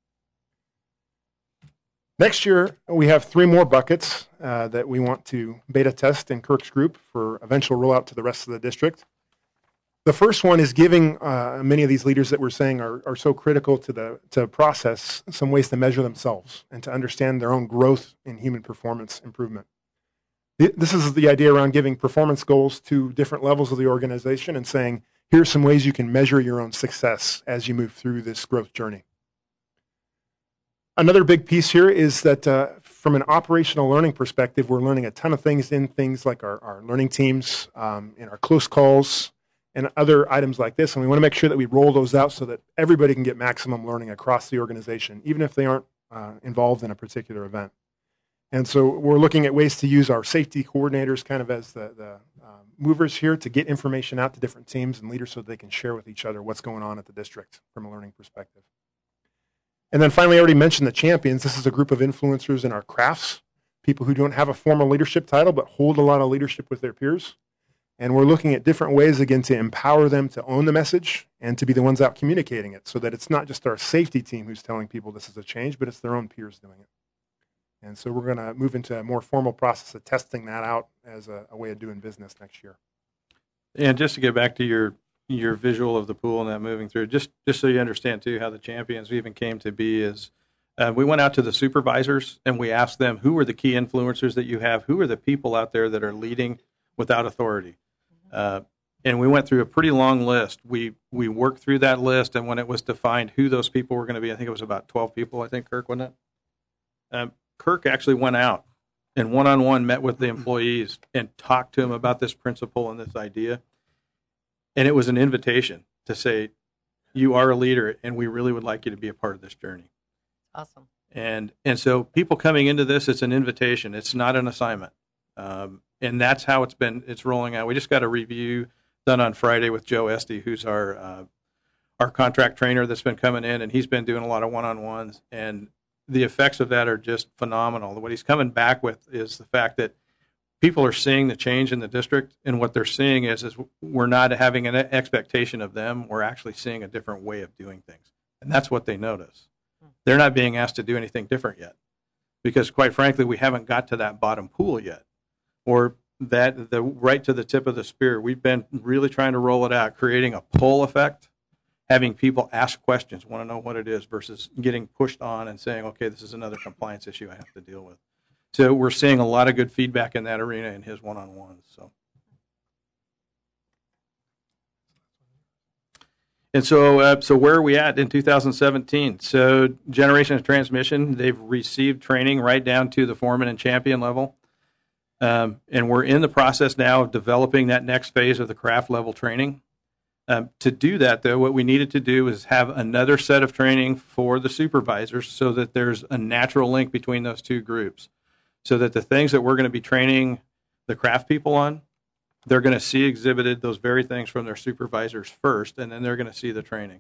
Next year, we have 3 more buckets that we want to beta test in Kirk's group for eventual rollout to the rest of the district. The first one is giving many of these leaders that we're saying are so critical to the process some ways to measure themselves and to understand their own growth in human performance improvement. This is the idea around giving performance goals to different levels of the organization and saying, here's some ways you can measure your own success as you move through this growth journey. Another big piece here is that from an operational learning perspective, we're learning a ton of things in things like our learning teams, in our close calls, and other items like this. And we want to make sure that we roll those out so that everybody can get maximum learning across the organization, even if they aren't involved in a particular event. And so we're looking at ways to use our safety coordinators kind of as the movers here to get information out to different teams and leaders so they can share with each other what's going on at the district from a learning perspective. And then finally, I already mentioned the champions. This is a group of influencers in our crafts, people who don't have a formal leadership title but hold a lot of leadership with their peers. And we're looking at different ways, again, to empower them to own the message and to be the ones out communicating it so that it's not just our safety team who's telling people this is a change, but it's their own peers doing it. And so we're going to move into a more formal process of testing that out as a way of doing business next year. And just to get back to your visual of the pool and that moving through, just so you understand too how the champions even came to be is we went out to the supervisors and we asked them, who are the key influencers that you have? Who are the people out there that are leading without authority? And we went through a pretty long list. We worked through that list, and when it was defined who those people were going to be, I think it was about 12 people, I think, Kirk, wasn't it? Kirk actually went out and one-on-one met with the employees and talked to them about this principle and this idea. And it was an invitation to say, you are a leader, and we really would like you to be a part of this journey. Awesome. And so people coming into this, it's an invitation. It's not an assignment. And that's how it's rolling out. We just got a review done on Friday with Joe Esty, who's our contract trainer that's been coming in, and he's been doing a lot of one-on-ones. And the effects of that are just phenomenal. What he's coming back with is the fact that people are seeing the change in the district, and what they're seeing is we're not having an expectation of them. We're actually seeing a different way of doing things. And that's what they notice. They're not being asked to do anything different yet because, quite frankly, we haven't got to that bottom pool yet, or the right to the tip of the spear. We've been really trying to roll it out, creating a pull effect, having people ask questions, want to know what it is, versus getting pushed on and saying, okay, this is another compliance issue I have to deal with. So we're seeing a lot of good feedback in that arena in his one-on-ones. So where are we at in 2017? So generation and transmission, they've received training right down to the foreman and champion level. And we're in the process now of developing that next phase of the craft level training. To do that, though, what we needed to do is have another set of training for the supervisors so that there's a natural link between those two groups. So that the things that we're going to be training the craft people on, they're going to see exhibited those very things from their supervisors first, and then they're going to see the training.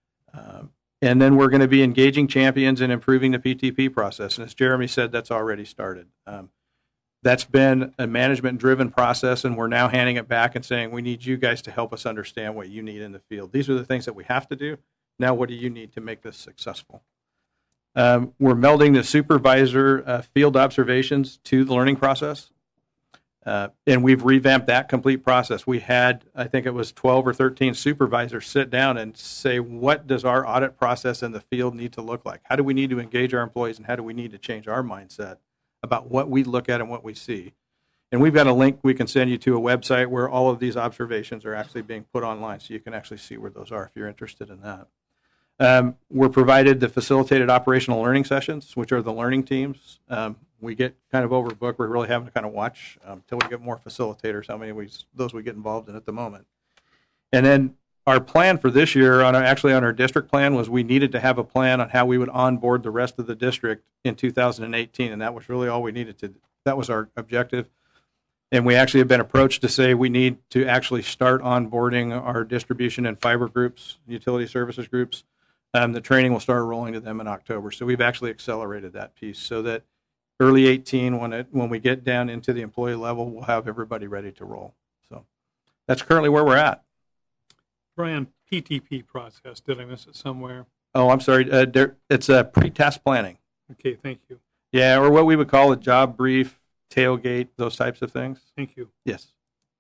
And then we're going to be engaging champions and improving the PTP process. And as Jeremy said, that's already started. That's been a management-driven process, and we're now handing it back and saying, we need you guys to help us understand what you need in the field. These are the things that we have to do. Now what do you need to make this successful? We're melding the supervisor field observations to the learning process, and we've revamped that complete process. We had, I think it was 12 or 13 supervisors sit down and say, what does our audit process in the field need to look like? How do we need to engage our employees, and how do we need to change our mindset about what we look at and what we see? And we've got a link we can send you to a website where all of these observations are actually being put online, so you can actually see where those are if you're interested in that. We're provided the facilitated operational learning sessions, which are the learning teams. We get kind of overbooked. We're really having to kind of watch until we get more facilitators, how many those we get involved in at the moment. And then our plan for this year, on our district plan, was we needed to have a plan on how we would onboard the rest of the district in 2018, and that was really all we needed to. That was our objective. And we actually have been approached to say we need to actually start onboarding our distribution and fiber groups, utility services groups. The training will start rolling to them in October. So we've actually accelerated that piece so that early 18, when we get down into the employee level, we'll have everybody ready to roll. So that's currently where we're at. Brian, PTP process, did I miss it somewhere? Oh, I'm sorry. It's a pre-task planning. Okay, thank you. Yeah, or what we would call a job brief, tailgate, those types of things. Thank you. Yes.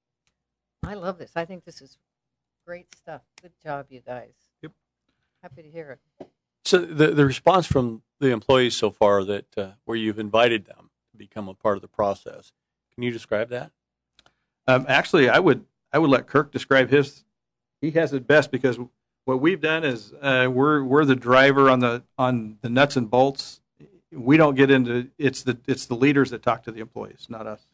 I love this. I think this is great stuff. Good job, you guys. Yep. Happy to hear it. So the response from the employees so far that where you've invited them to become a part of the process, can you describe that? Actually, I would let Kirk describe his. He has it best because what we've done is we're the driver on the nuts and bolts. We don't get into it's the leaders that talk to the employees, not us.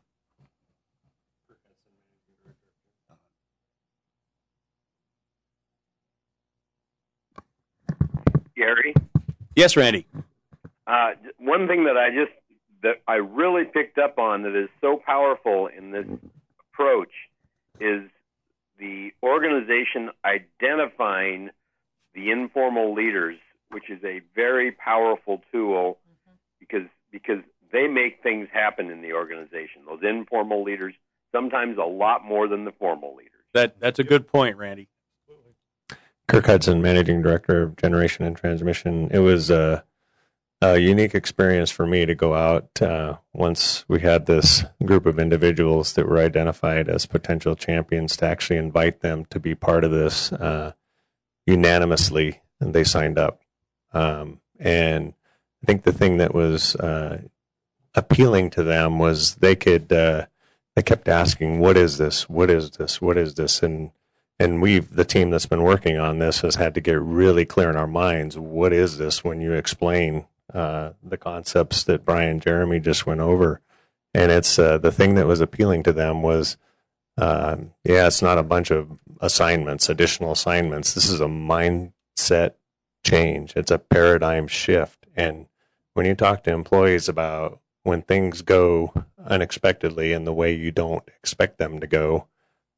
Gary? Yes, Randy. One thing that I really picked up on that is so powerful in this approach is the organization identifying the informal leaders, which is a very powerful tool because they make things happen in the organization. Those informal leaders, sometimes a lot more than the formal leaders. That's a good point, Randy. Kirk Hudson, Managing Director of Generation and Transmission. It was a unique experience for me to go out once we had this group of individuals that were identified as potential champions to actually invite them to be part of this unanimously, and they signed up. And I think the thing that was appealing to them was they kept asking, "What is this? What is this? What is this?" And the team that's been working on this has had to get really clear in our minds. What is this? When you explain the concepts that Brian and Jeremy just went over, and it's the thing that was appealing to them was, it's not a bunch of additional assignments. This is a mindset change. It's a paradigm shift. And when you talk to employees about when things go unexpectedly in the way you don't expect them to go,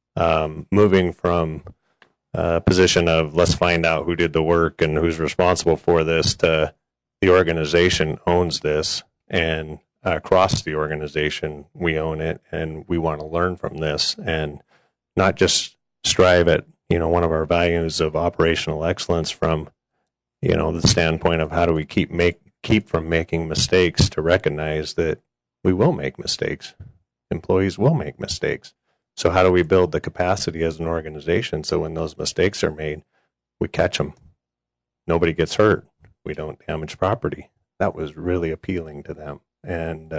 moving from a position of let's find out who did the work and who's responsible for this to the organization owns this, and across the organization we own it, and we want to learn from this and not just strive at one of our values of operational excellence from the standpoint of how do we keep from making mistakes, to recognize that we will make mistakes. Employees will make mistakes. So how do we build the capacity as an organization so when those mistakes are made, we catch them? Nobody gets hurt. We don't damage property. That was really appealing to them. And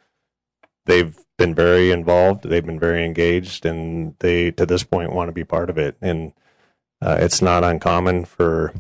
they've been very involved. They've been very engaged, and they, to this point, want to be part of it. And it's not uncommon for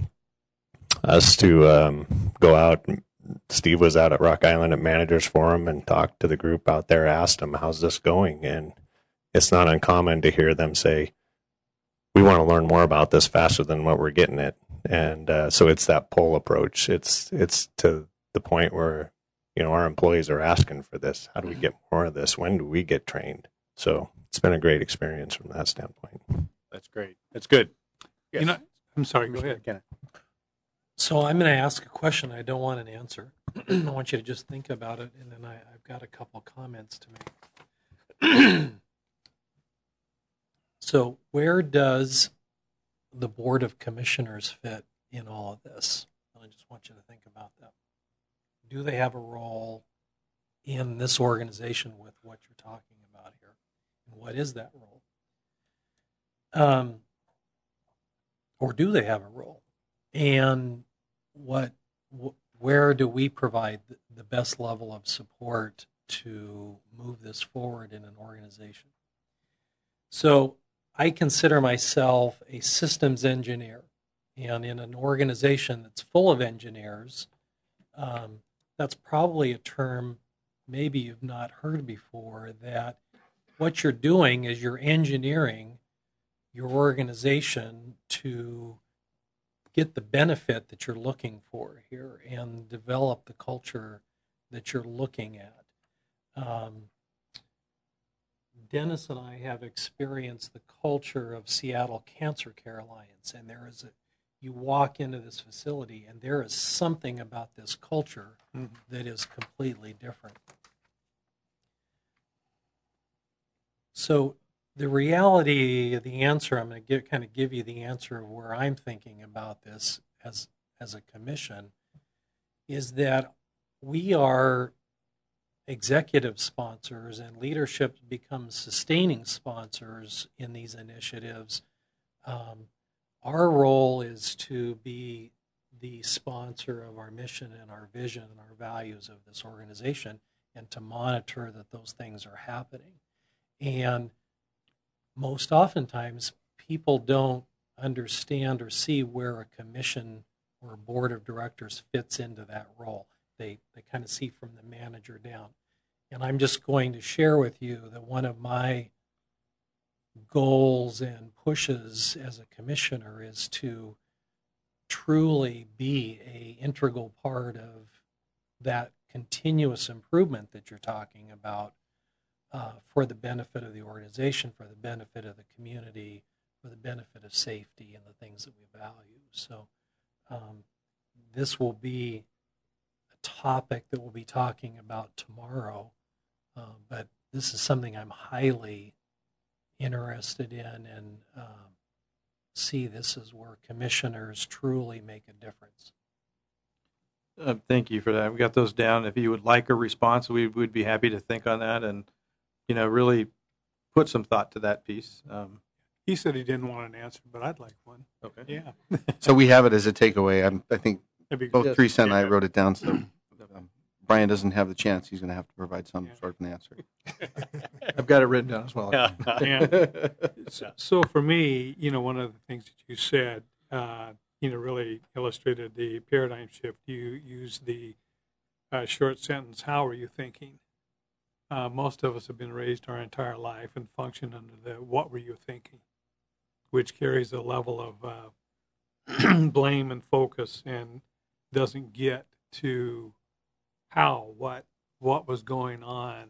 us to go out. Steve was out at Rock Island at Managers Forum and talked to the group out there, asked them, how's this going? And it's not uncommon to hear them say, we want to learn more about this faster than what we're getting it. And so it's that pull approach. It's to the point where, our employees are asking for this. How do we get more of this? When do we get trained? So it's been a great experience from that standpoint. That's great. That's good. Yes. I'm sorry, go ahead. Kenneth. So I'm going to ask a question. I don't want an answer. I want you to just think about it, and then I've got a couple comments to make. So where does the Board of Commissioners fit in all of this? And I just want you to think about that. Do they have a role in this organization with what you're talking about here? And what is that role? Or do they have a role? And where do we provide the best level of support to move this forward in an organization? So I consider myself a systems engineer, and in an organization that's full of engineers, that's probably a term maybe you've not heard before, that what you're doing is you're engineering your organization to get the benefit that you're looking for here and develop the culture that you're looking at. Dennis and I have experienced the culture of Seattle Cancer Care Alliance, and you walk into this facility and there is something about this culture that is completely different. So the reality, the answer, I'm going to give you the answer of where I'm thinking about this as a commission, is that we are executive sponsors and leadership becomes sustaining sponsors in these initiatives. Our role is to be the sponsor of our mission and our vision and our values of this organization, and to monitor that those things are happening. And most oftentimes, people don't understand or see where a commission or a board of directors fits into that role. They kind of see from the manager down. And I'm just going to share with you that one of my goals and pushes as a commissioner is to truly be an integral part of that continuous improvement that you're talking about, for the benefit of the organization, for the benefit of the community, for the benefit of safety and the things that we value. So this will be a topic that we'll be talking about tomorrow, but this is something I'm highly interested in, and see this as where commissioners truly make a difference. Thank you for that. We got those down. If you would like a response, we would be happy to think on that and, really put some thought to that piece. He said he didn't want an answer, but I'd like one. Okay. Yeah. So we have it as a takeaway. I think That'd be both good. Teresa and I wrote it down. So Brian doesn't have the chance. He's going to have to provide some sort of an answer. I've got it written down as well. Yeah. So for me, one of the things that you said, really illustrated the paradigm shift. You used the short sentence, how are you thinking? Most of us have been raised our entire life and function under the what were you thinking, which carries a level of blame and focus and doesn't get to how, what was going on.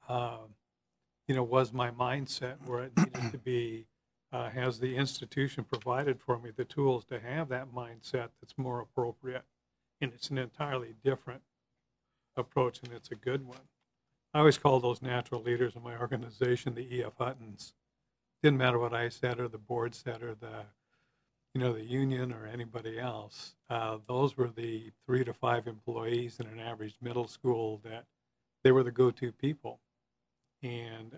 Was my mindset where it needed to be? Has the institution provided for me the tools to have that mindset that's more appropriate? And it's an entirely different approach, and it's a good one. I always call those natural leaders in my organization the E.F. Huttons. Didn't matter what I said or the board said or the union or anybody else. Those were the 3 to 5 employees in an average middle school that they were the go-to people. And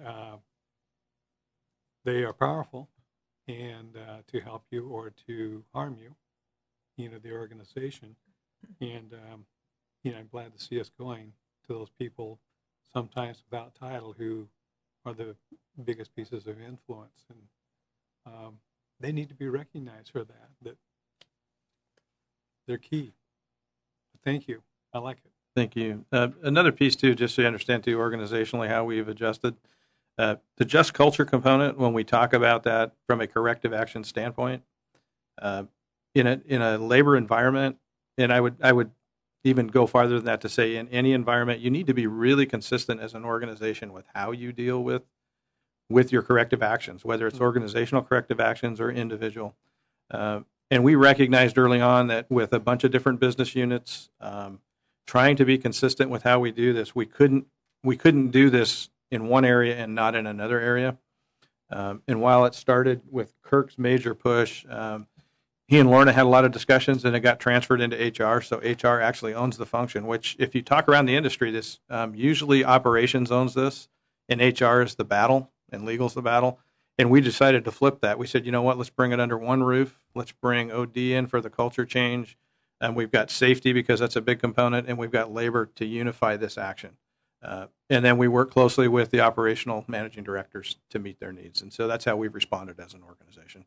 they are powerful and to help you or to harm you, the organization. And, I'm glad to see us going to those people, sometimes without title, who are the biggest pieces of influence. And they need to be recognized for that they're key. Thank you. I like it. Thank you. Another piece, too, just so you understand, too, organizationally, how we've adjusted. The just culture component, when we talk about that from a corrective action standpoint, in a labor environment, and I would even go farther than that to say in any environment, you need to be really consistent as an organization with how you deal with your corrective actions, whether it's organizational corrective actions or individual. And we recognized early on that with a bunch of different business units, trying to be consistent with how we do this, we couldn't do this in one area and not in another area. And while it started with Kirk's major push, he and Lorna had a lot of discussions, and it got transferred into HR. So HR actually owns the function, which if you talk around the industry, this usually operations owns this, and HR is the battle, and legal's the battle. And we decided to flip that. We said, you know what, let's bring it under one roof. Let's bring OD in for the culture change. And we've got safety because that's a big component, and we've got labor to unify this action. And then we work closely with the operational managing directors to meet their needs. And so that's how we've responded as an organization.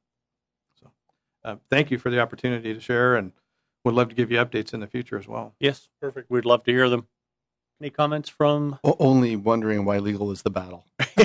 So thank you for the opportunity to share, and would love to give you updates in the future as well. Yes, perfect. We'd love to hear them. Any comments from? Only wondering why legal is the battle.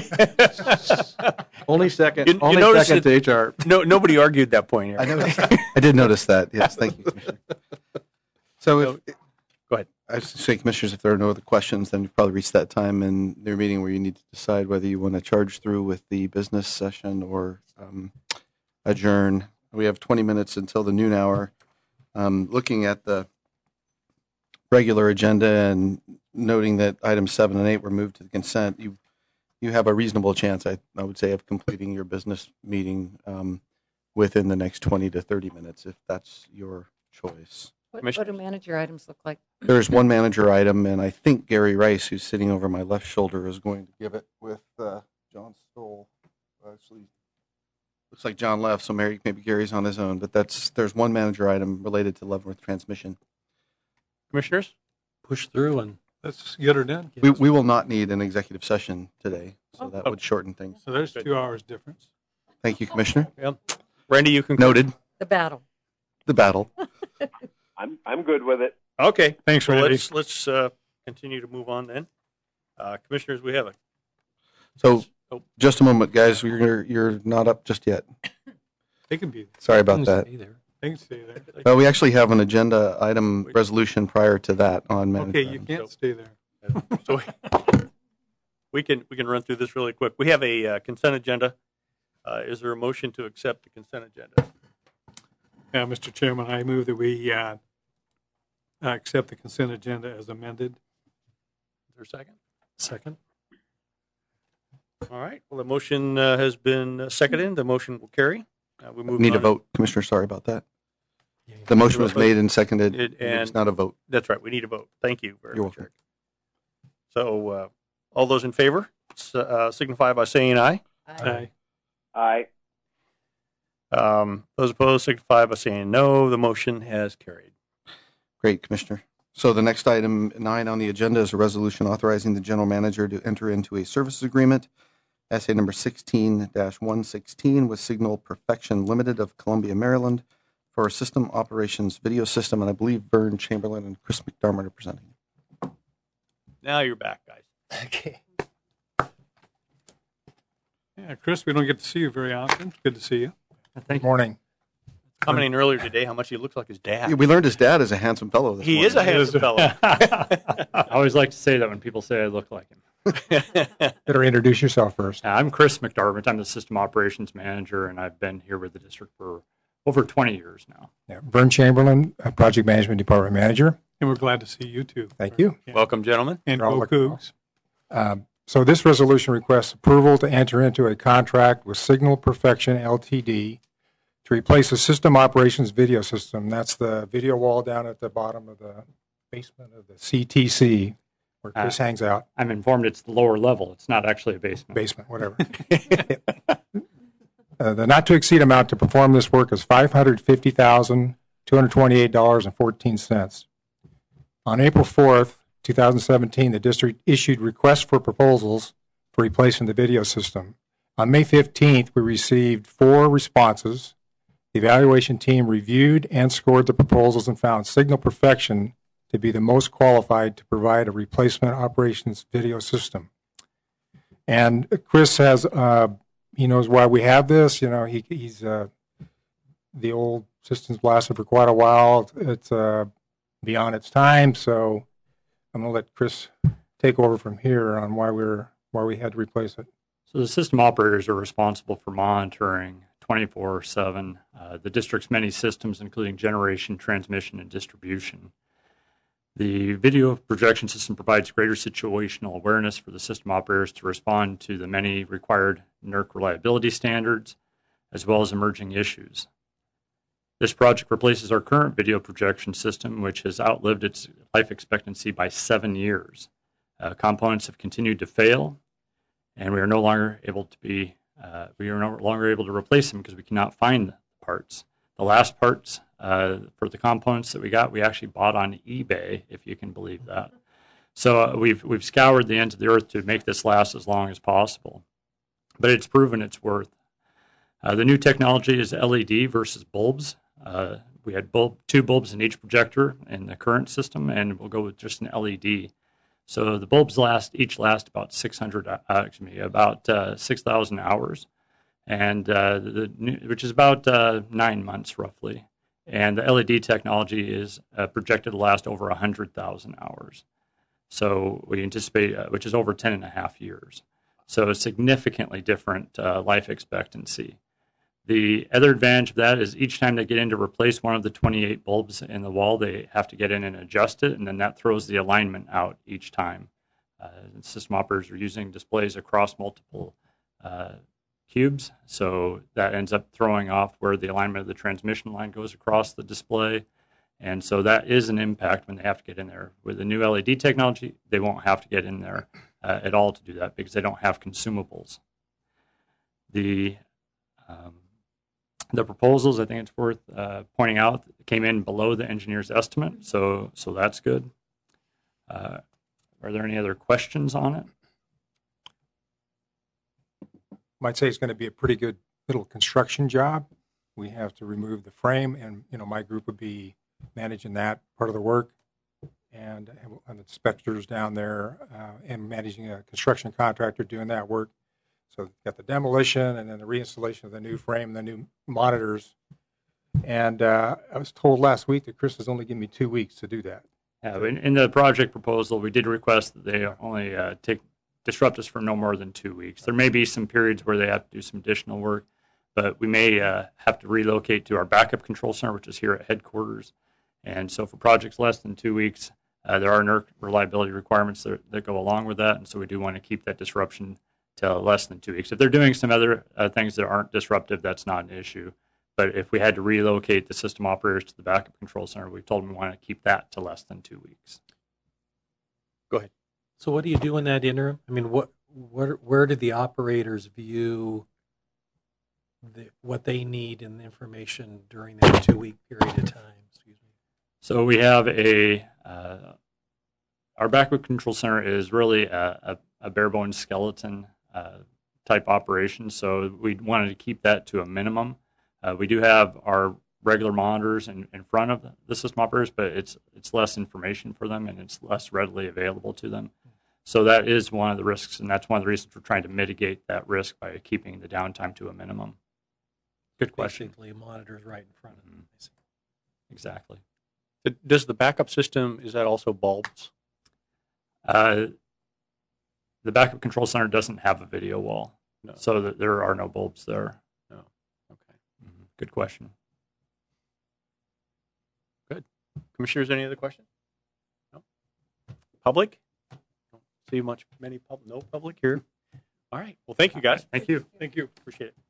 Only second to HR. No, nobody argued that point here. I did notice that. Yes, thank you, Commissioner. So, go ahead. I was say, Commissioners, if there are no other questions, then you've probably reached that time in their meeting where you need to decide whether you want to charge through with the business session or adjourn. We have 20 minutes until the noon hour. Looking at the regular agenda and noting that items 7 and 8 were moved to the consent, you have a reasonable chance, I would say, of completing your business meeting within the next 20 to 30 minutes, if that's your choice. What do manager items look like? There's one manager item, and I think Gary Rice, who's sitting over my left shoulder, is going to give it with John Stoll. Actually, looks like John left, so maybe Gary's on his own. But there's one manager item related to Leavenworth Transmission. Commissioners? Push through and let's get her done. We will not need an executive session today, so that would shorten things. So there's 2 hours difference. Thank you, Commissioner. Yeah. Randy, you can noted. The battle. The battle. I'm good with it. Okay. Thanks, so Randy. Let's continue to move on then. Commissioners, we have it. So just a moment, guys. You're not up just yet. They can be. Sorry about that. They can stay there. Well, we actually have an agenda item resolution prior to that on manager. Okay, you can't stay there. So we can run through this really quick. We have a consent agenda. Is there a motion to accept the consent agenda? Mr. Chairman, I move that we accept the consent agenda as amended. Is there a second? Second. All right. Well, the motion has been seconded. The motion will carry. We move Need on. a vote, Commissioner. Sorry about that. The motion was made and seconded. And It's not a vote. that's right. We need a vote. Thank you very You're much, welcome. Eric. So, all those in favor signify by saying aye. Aye. Aye. Those opposed signify by saying no. The motion has carried. Great, Commissioner. So the next item 9 on the agenda is a resolution authorizing the general manager to enter into a services agreement, SA number 16-116 with Signal Perfection Limited of Columbia, Maryland, for a system operations video system, and I believe Vern Chamberlain and Chris McDermott are presenting. Now you're back, guys. Okay. Yeah, Chris, we don't get to see you very often. It's good to see you. Good morning. Commenting earlier today how much he looks like his dad. Yeah, we learned his dad is a handsome fellow. This He morning. is a handsome fellow. I always like to say that when people say I look like him. Better introduce yourself first. I'm Chris McDermott. I'm the System Operations Manager, and I've been here with the district for over 20 years now. Yeah, Vern Chamberlain, Project Management Department Manager. And we're glad to see you too. Thank you. Yeah. Welcome, gentlemen. And You're all go looking Cougs. So this resolution requests approval to enter into a contract with Signal Perfection Ltd. to replace a system operations video system. That's the video wall down at the bottom of the basement of the CTC where Chris hangs out. I'm informed it's the lower level. It's not actually a basement. Basement, whatever. The not to exceed amount to perform this work is $550,228.14. On April 4th, 2017, the district issued requests for proposals for replacing the video system. On May 15th, we received 4 responses. The evaluation team reviewed and scored the proposals and found Signal Perfection to be the most qualified to provide a replacement operations video system. And Chris has, he knows why we have this. You know, he's the old system's lasted for quite a while. It's beyond its time, so I'm going to let Chris take over from here on why we had to replace it. So the system operators are responsible for monitoring 24/7 the district's many systems, including generation, transmission, and distribution. The video projection system provides greater situational awareness for the system operators to respond to the many required NERC reliability standards, as well as emerging issues. This project replaces our current video projection system, which has outlived its life expectancy by 7 years. Components have continued to fail, and we are no longer able to replace them because we cannot find the parts. The last parts for the components that we got, we actually bought on eBay, if you can believe that. So we've scoured the ends of the earth to make this last as long as possible, but it's proven its worth. The new technology is LED versus bulbs. We had 2 bulbs in each projector in the current system, and we'll go with just an LED. So the bulbs each last about 6,000 hours, and which is about 9 months roughly. And the LED technology is projected to last over 100,000 hours. So we anticipate, which is over 10.5 years. So a significantly different life expectancy. The other advantage of that is each time they get in to replace one of the 28 bulbs in the wall, they have to get in and adjust it, and then that throws the alignment out each time. System operators are using displays across multiple cubes, so that ends up throwing off where the alignment of the transmission line goes across the display, and so that is an impact when they have to get in there. With the new LED technology, they won't have to get in there at all to do that because they don't have consumables. The proposals, I think it's worth pointing out, came in below the engineer's estimate, so that's good. Are there any other questions on it? Might say it's going to be a pretty good little construction job. We have to remove the frame, and my group would be managing that part of the work, and the inspectors down there, and managing a construction contractor doing that work. So we've got the demolition and then the reinstallation of the new frame, the new monitors. And I was told last week that Chris has only given me 2 weeks to do that. Yeah, in the project proposal, we did request that they only disrupt us for no more than 2 weeks. There may be some periods where they have to do some additional work, but we may have to relocate to our backup control center, which is here at headquarters. And so for projects less than 2 weeks, there are NERC reliability requirements that go along with that, and so we do want to keep that disruption to less than 2 weeks. If they're doing some other things that aren't disruptive, that's not an issue. But if we had to relocate the system operators to the backup control center, we told them we want to keep that to less than 2 weeks. Go ahead. So what do you do in that interim? I mean, where did the operators view what they need in the information during that 2-week period of time? Excuse me. So we have our backup control center is really a bare bones skeleton type operation. So we wanted to keep that to a minimum. We do have our regular monitors in front of the system operators, but it's less information for them and it's less readily available to them. So that is one of the risks, and that's one of the reasons we're trying to mitigate that risk by keeping the downtime to a minimum. Good question. Basically, monitors right in front of them. Exactly. Does the backup system, is that also bulbs? The backup control center doesn't have a video wall, so that there are no bulbs there. No. Okay. Good question. Good. Commissioners, any other questions? No. Public? Don't see no public here. All right. Well, thank you, guys. Thank you. Thank you. Appreciate it.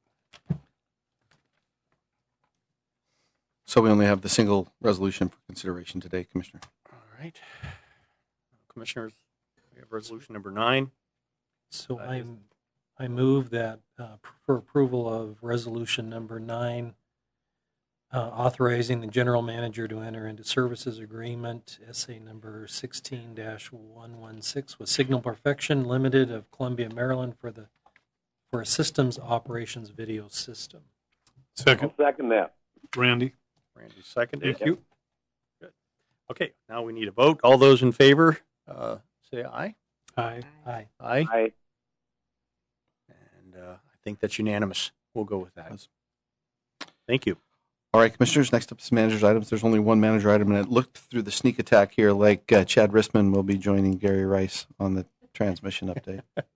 So we only have the single resolution for consideration today, Commissioner. All right. Commissioners, we have resolution number 9. So I move that for approval of resolution number 9, authorizing the general manager to enter into services agreement, SA number 16-116 with Signal Perfection Limited of Columbia, Maryland for a systems operations video system. Second. I'll second that. Randy. Randy seconded. Thank you. Good. Okay, now we need a vote. All those in favor, say aye. Aye. Aye. Aye. Aye. And I think that's unanimous. We'll go with that. Thank you. All right, Commissioners, next up is manager's items. There's only one manager item, and it looked through the sneak attack here like Chad Rissman will be joining Gary Rice on the transmission update.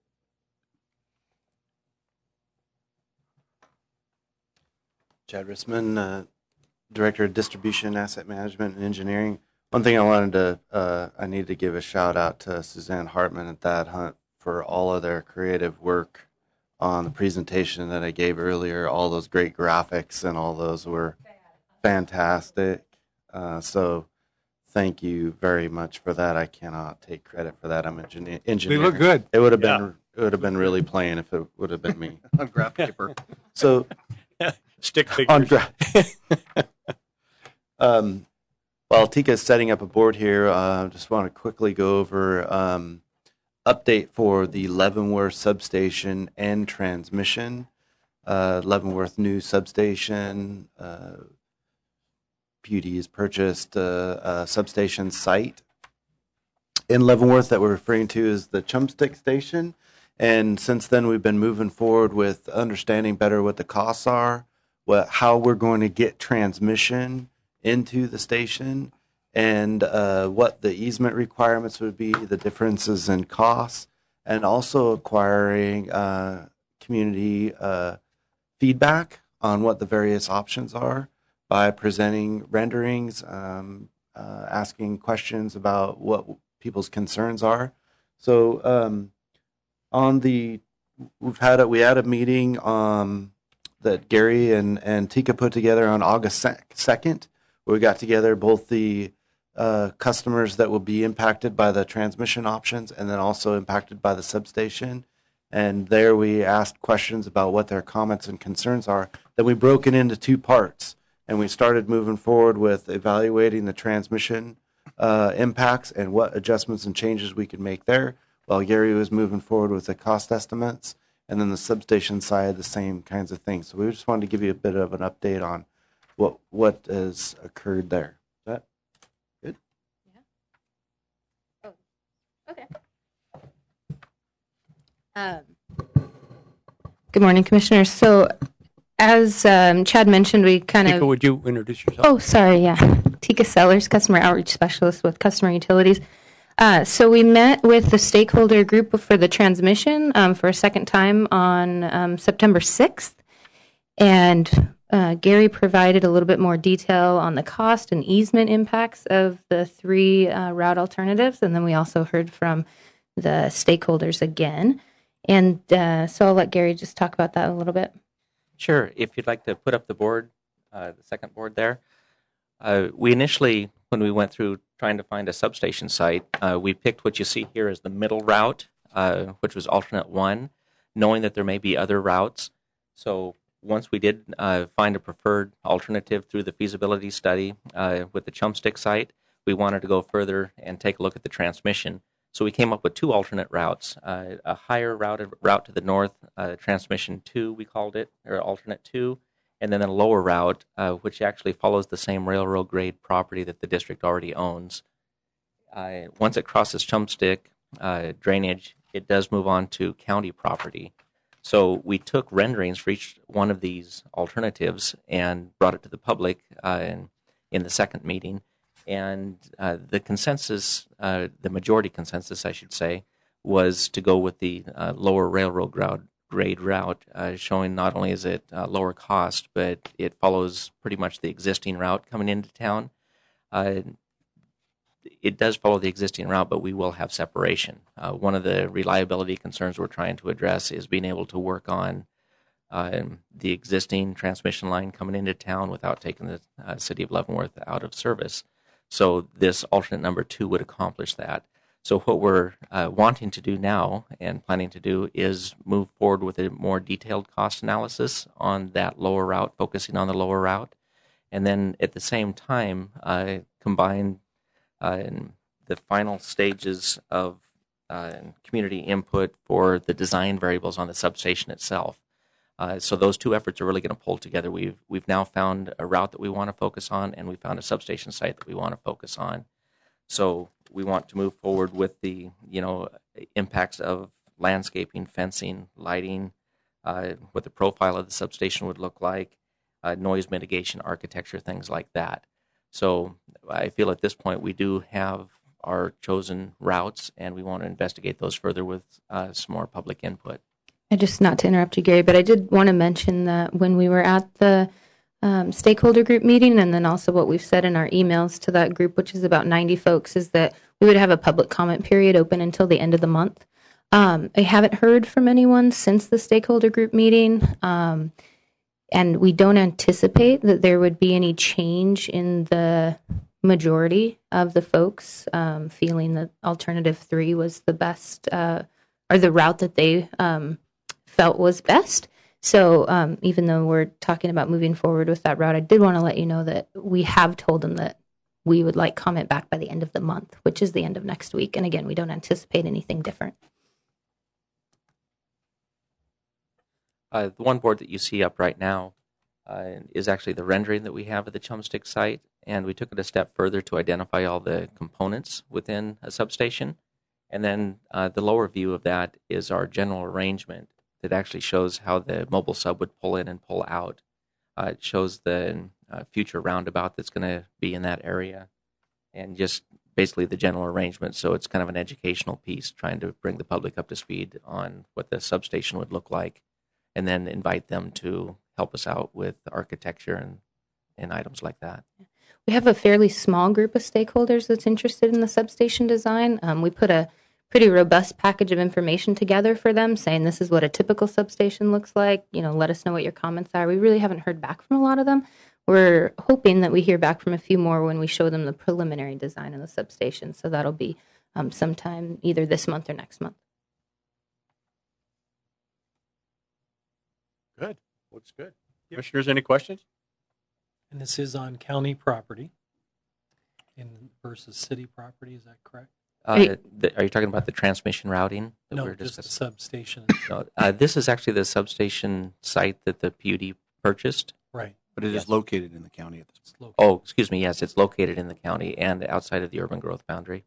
Chad Rissman, Director of Distribution, Asset Management, and Engineering. One thing I need to give a shout out to Suzanne Hartman at Thad Hunt for all of their creative work on the presentation that I gave earlier. All those great graphics and all those were fantastic. So thank you very much for that. I cannot take credit for that. I'm an engineer. They look good. It would have been really plain if it would have been me on graph paper. So stick figures. While Tika is setting up a board here, I just want to quickly go over update for the Leavenworth substation and transmission. Leavenworth new substation. PUD has purchased a substation site in Leavenworth that we're referring to as the Chumstick Station. And since then, we've been moving forward with understanding better what the costs are, how we're going to get transmission into the station, and what the easement requirements would be, the differences in costs, and also acquiring community feedback on what the various options are by presenting renderings, asking questions about what people's concerns are. So we had a meeting that Gary and Tika put together on August 2nd. We got together both the customers that will be impacted by the transmission options and then also impacted by the substation. And there we asked questions about what their comments and concerns are. Then we broke it into 2 parts, and we started moving forward with evaluating the transmission impacts and what adjustments and changes we could make there, while Gary was moving forward with the cost estimates, and then the substation side, the same kinds of things. So we just wanted to give you a bit of an update on what has occurred there. Is that good? Yeah. Oh, okay. Good morning, Commissioners. So as Chad mentioned, we Tika, would you introduce yourself? Oh, sorry, yeah. Tika Sellers, Customer Outreach Specialist with Customer Utilities. So we met with the stakeholder group for the transmission for a second time on September 6th. And Gary provided a little bit more detail on the cost and easement impacts of the 3 route alternatives. And then we also heard from the stakeholders again. And so I'll let Gary just talk about that a little bit. Sure. If you'd like to put up the board, the second board there. We initially, when we went through trying to find a substation site, we picked what you see here as the middle route, which was alternate 1, knowing that there may be other routes. So once we did find a preferred alternative through the feasibility study with the Chumstick site, we wanted to go further and take a look at the transmission. So we came up with 2 alternate routes, a higher route to the north, transmission 2 we called it, or alternate 2, and then a lower route, which actually follows the same railroad grade property that the district already owns. Once it crosses Chumstick drainage, it does move on to county property. So we took renderings for each one of these alternatives and brought it to the public in the second meeting. And the consensus, the majority consensus, I should say, was to go with the lower railroad grade route, showing not only is it lower cost, but it follows pretty much the existing route coming into town. It does follow the existing route, but we will have separation. One of the reliability concerns we're trying to address is being able to work on the existing transmission line coming into town without taking the city of Leavenworth out of service. So this alternate number 2 would accomplish that. So what we're wanting to do now and planning to do is move forward with a more detailed cost analysis on that lower route, focusing on the lower route, and then at the same time combine in the final stages of community input for the design variables on the substation itself. So those 2 efforts are really going to pull together. We've now found a route that we want to focus on, and we found a substation site that we want to focus on. So we want to move forward with the impacts of landscaping, fencing, lighting, what the profile of the substation would look like, noise mitigation, architecture, things like that. So I feel at this point we do have our chosen routes, and we want to investigate those further with some more public input. Just not to interrupt you, Gary, but I did want to mention that when we were at the stakeholder group meeting, and then also what we've said in our emails to that group, which is about 90 folks, is that we would have a public comment period open until the end of the month. I haven't heard from anyone since the stakeholder group meeting, and we don't anticipate that there would be any change in the majority of the folks feeling that alternative 3 was the best, or the route that they felt was best. So even though we're talking about moving forward with that route, I did want to let you know that we have told them that we would like comment back by the end of the month, which is the end of next week. And again, we don't anticipate anything different. The one board that you see up right now is actually the rendering that we have of the Chumstick site, and we took it a step further to identify all the components within a substation. And then the lower view of that is our general arrangement that actually shows how the mobile sub would pull in and pull out. It shows the future roundabout that's going to be in that area, and just basically the general arrangement. So it's kind of an educational piece, trying to bring the public up to speed on what the substation would look like, and then invite them to help us out with architecture and items like that. We have a fairly small group of stakeholders that's interested in the substation design. We put a pretty robust package of information together for them, saying this is what a typical substation looks like. Let us know what your comments are. We really haven't heard back from a lot of them. We're hoping that we hear back from a few more when we show them the preliminary design of the substation. So that'll be sometime either this month or next month. Good. Looks good. Commissioners, any questions? And this is on county property versus city property, is that correct? Are you talking about the transmission routing? No, just the substation. No, this is actually the substation site that the PUD purchased. Right. But it is located in the county at this point. Oh, excuse me. Yes, it's located in the county and outside of the urban growth boundary.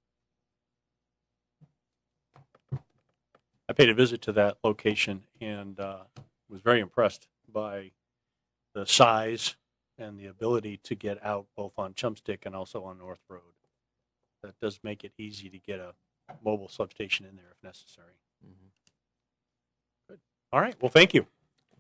I paid a visit to that location and was very impressed by the size and the ability to get out both on Chumstick and also on North Road. That does make it easy to get a mobile substation in there if necessary. Mm-hmm. Good. All right. Well, thank you.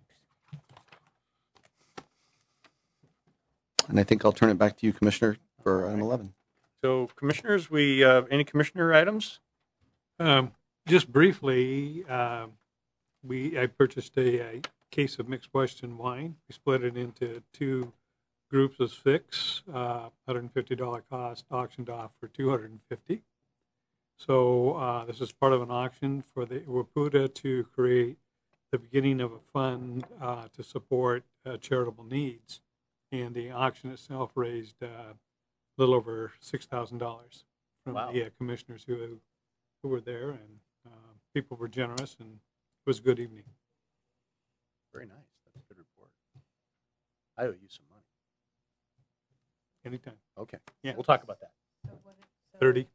And I think I'll turn it back to you, Commissioner, for item 11. So, Commissioners, any Commissioner items? Just briefly, I purchased a case of mixed Western wine. We split it into 2 groups of 6, $150 cost, auctioned off for $250. So this is part of an auction for the WAPUTA to create the beginning of a fund to support charitable needs. And the auction itself raised a little over $6,000 from the commissioners who were there, and people were generous, and it was a good evening. Very nice. That's a good report. I owe you some money. Anytime. Okay. Yeah, we'll talk about that. 30,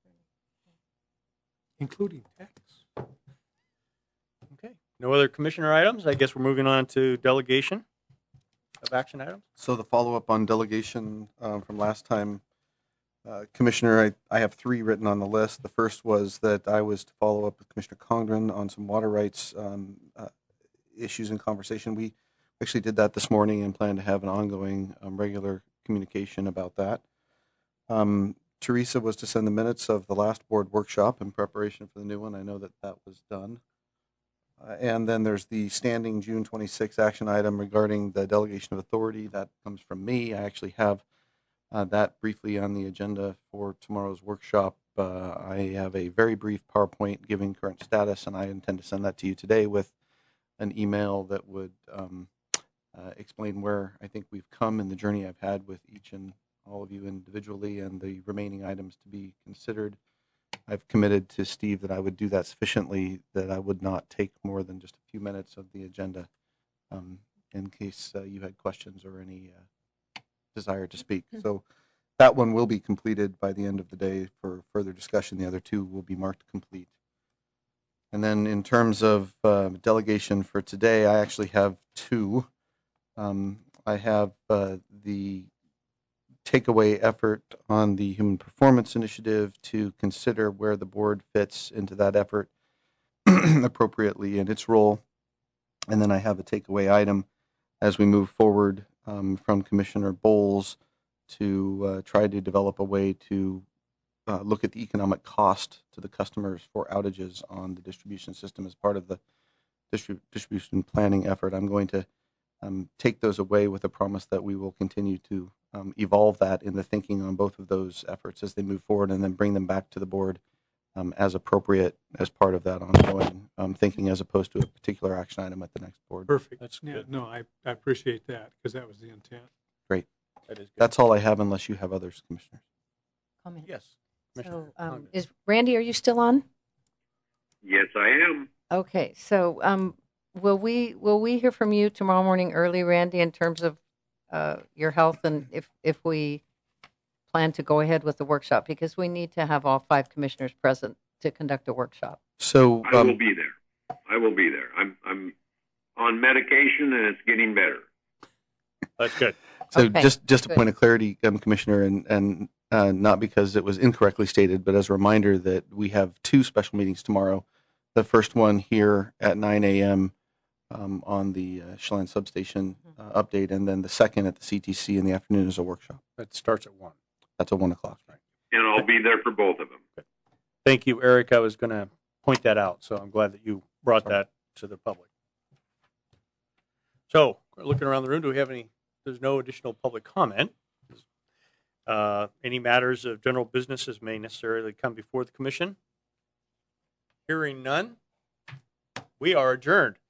including tax. Okay. No other commissioner items? I guess we're moving on to delegation of action items. So the follow-up on delegation from last time, Commissioner, I have 3 written on the list. The first was that I was to follow up with Commissioner Congren on some water rights issues and conversation. We actually did that this morning and plan to have an ongoing regular communication about that. Teresa was to send the minutes of the last board workshop in preparation for the new one. I know that that was done. And then there's the standing June 26 action item regarding the delegation of authority. That comes from me. I actually have that briefly on the agenda for tomorrow's workshop. I have a very brief PowerPoint giving current status, and I intend to send that to you today with an email that would explain where I think we've come in the journey I've had with each and all of you individually and the remaining items to be considered. I've committed to Steve that I would do that sufficiently, that I would not take more than just a few minutes of the agenda in case you had questions or any desire to speak. So that one will be completed by the end of the day for further discussion. The other 2 will be marked complete. And then in terms of delegation for today, I actually have 2. I have the takeaway effort on the Human Performance Initiative to consider where the board fits into that effort appropriately in its role. And then I have a takeaway item as we move forward from Commissioner Bowles to try to develop a way to look at the economic cost to the customers for outages on the distribution system as part of the distribution planning effort. I'm going to take those away with a promise that we will continue to evolve that in the thinking on both of those efforts as they move forward, and then bring them back to the board as appropriate as part of that ongoing thinking, as opposed to a particular action item at the next board. Perfect. That's good. No, I appreciate that, because that was the intent. Great. That is good. That's all I have, unless you have others, Commissioners. Comment. Yes. So, is Randy, are you still on? Yes, I am. Okay. So, will we hear from you tomorrow morning early, Randy, in terms of your health, and if we plan to go ahead with the workshop, because we need to have all 5 commissioners present to conduct a workshop? So I will be there. I will be there. I'm on medication, and it's getting better. That's good. So Okay, just a point of clarity, Commissioner, and not because it was incorrectly stated, but as a reminder that we have 2 special meetings tomorrow. The first one here at 9 a.m. On the Chelan substation update, and then the second at the CTC in the afternoon is a workshop. That starts at 1. That's at 1 o'clock. Right. And I'll be there for both of them. Good. Thank you, Eric. I was going to point that out, so I'm glad that you brought that to the public. So, looking around the room, do we have any? There's no additional public comment. Any matters of general businesses may necessarily come before the commission. Hearing none, we are adjourned.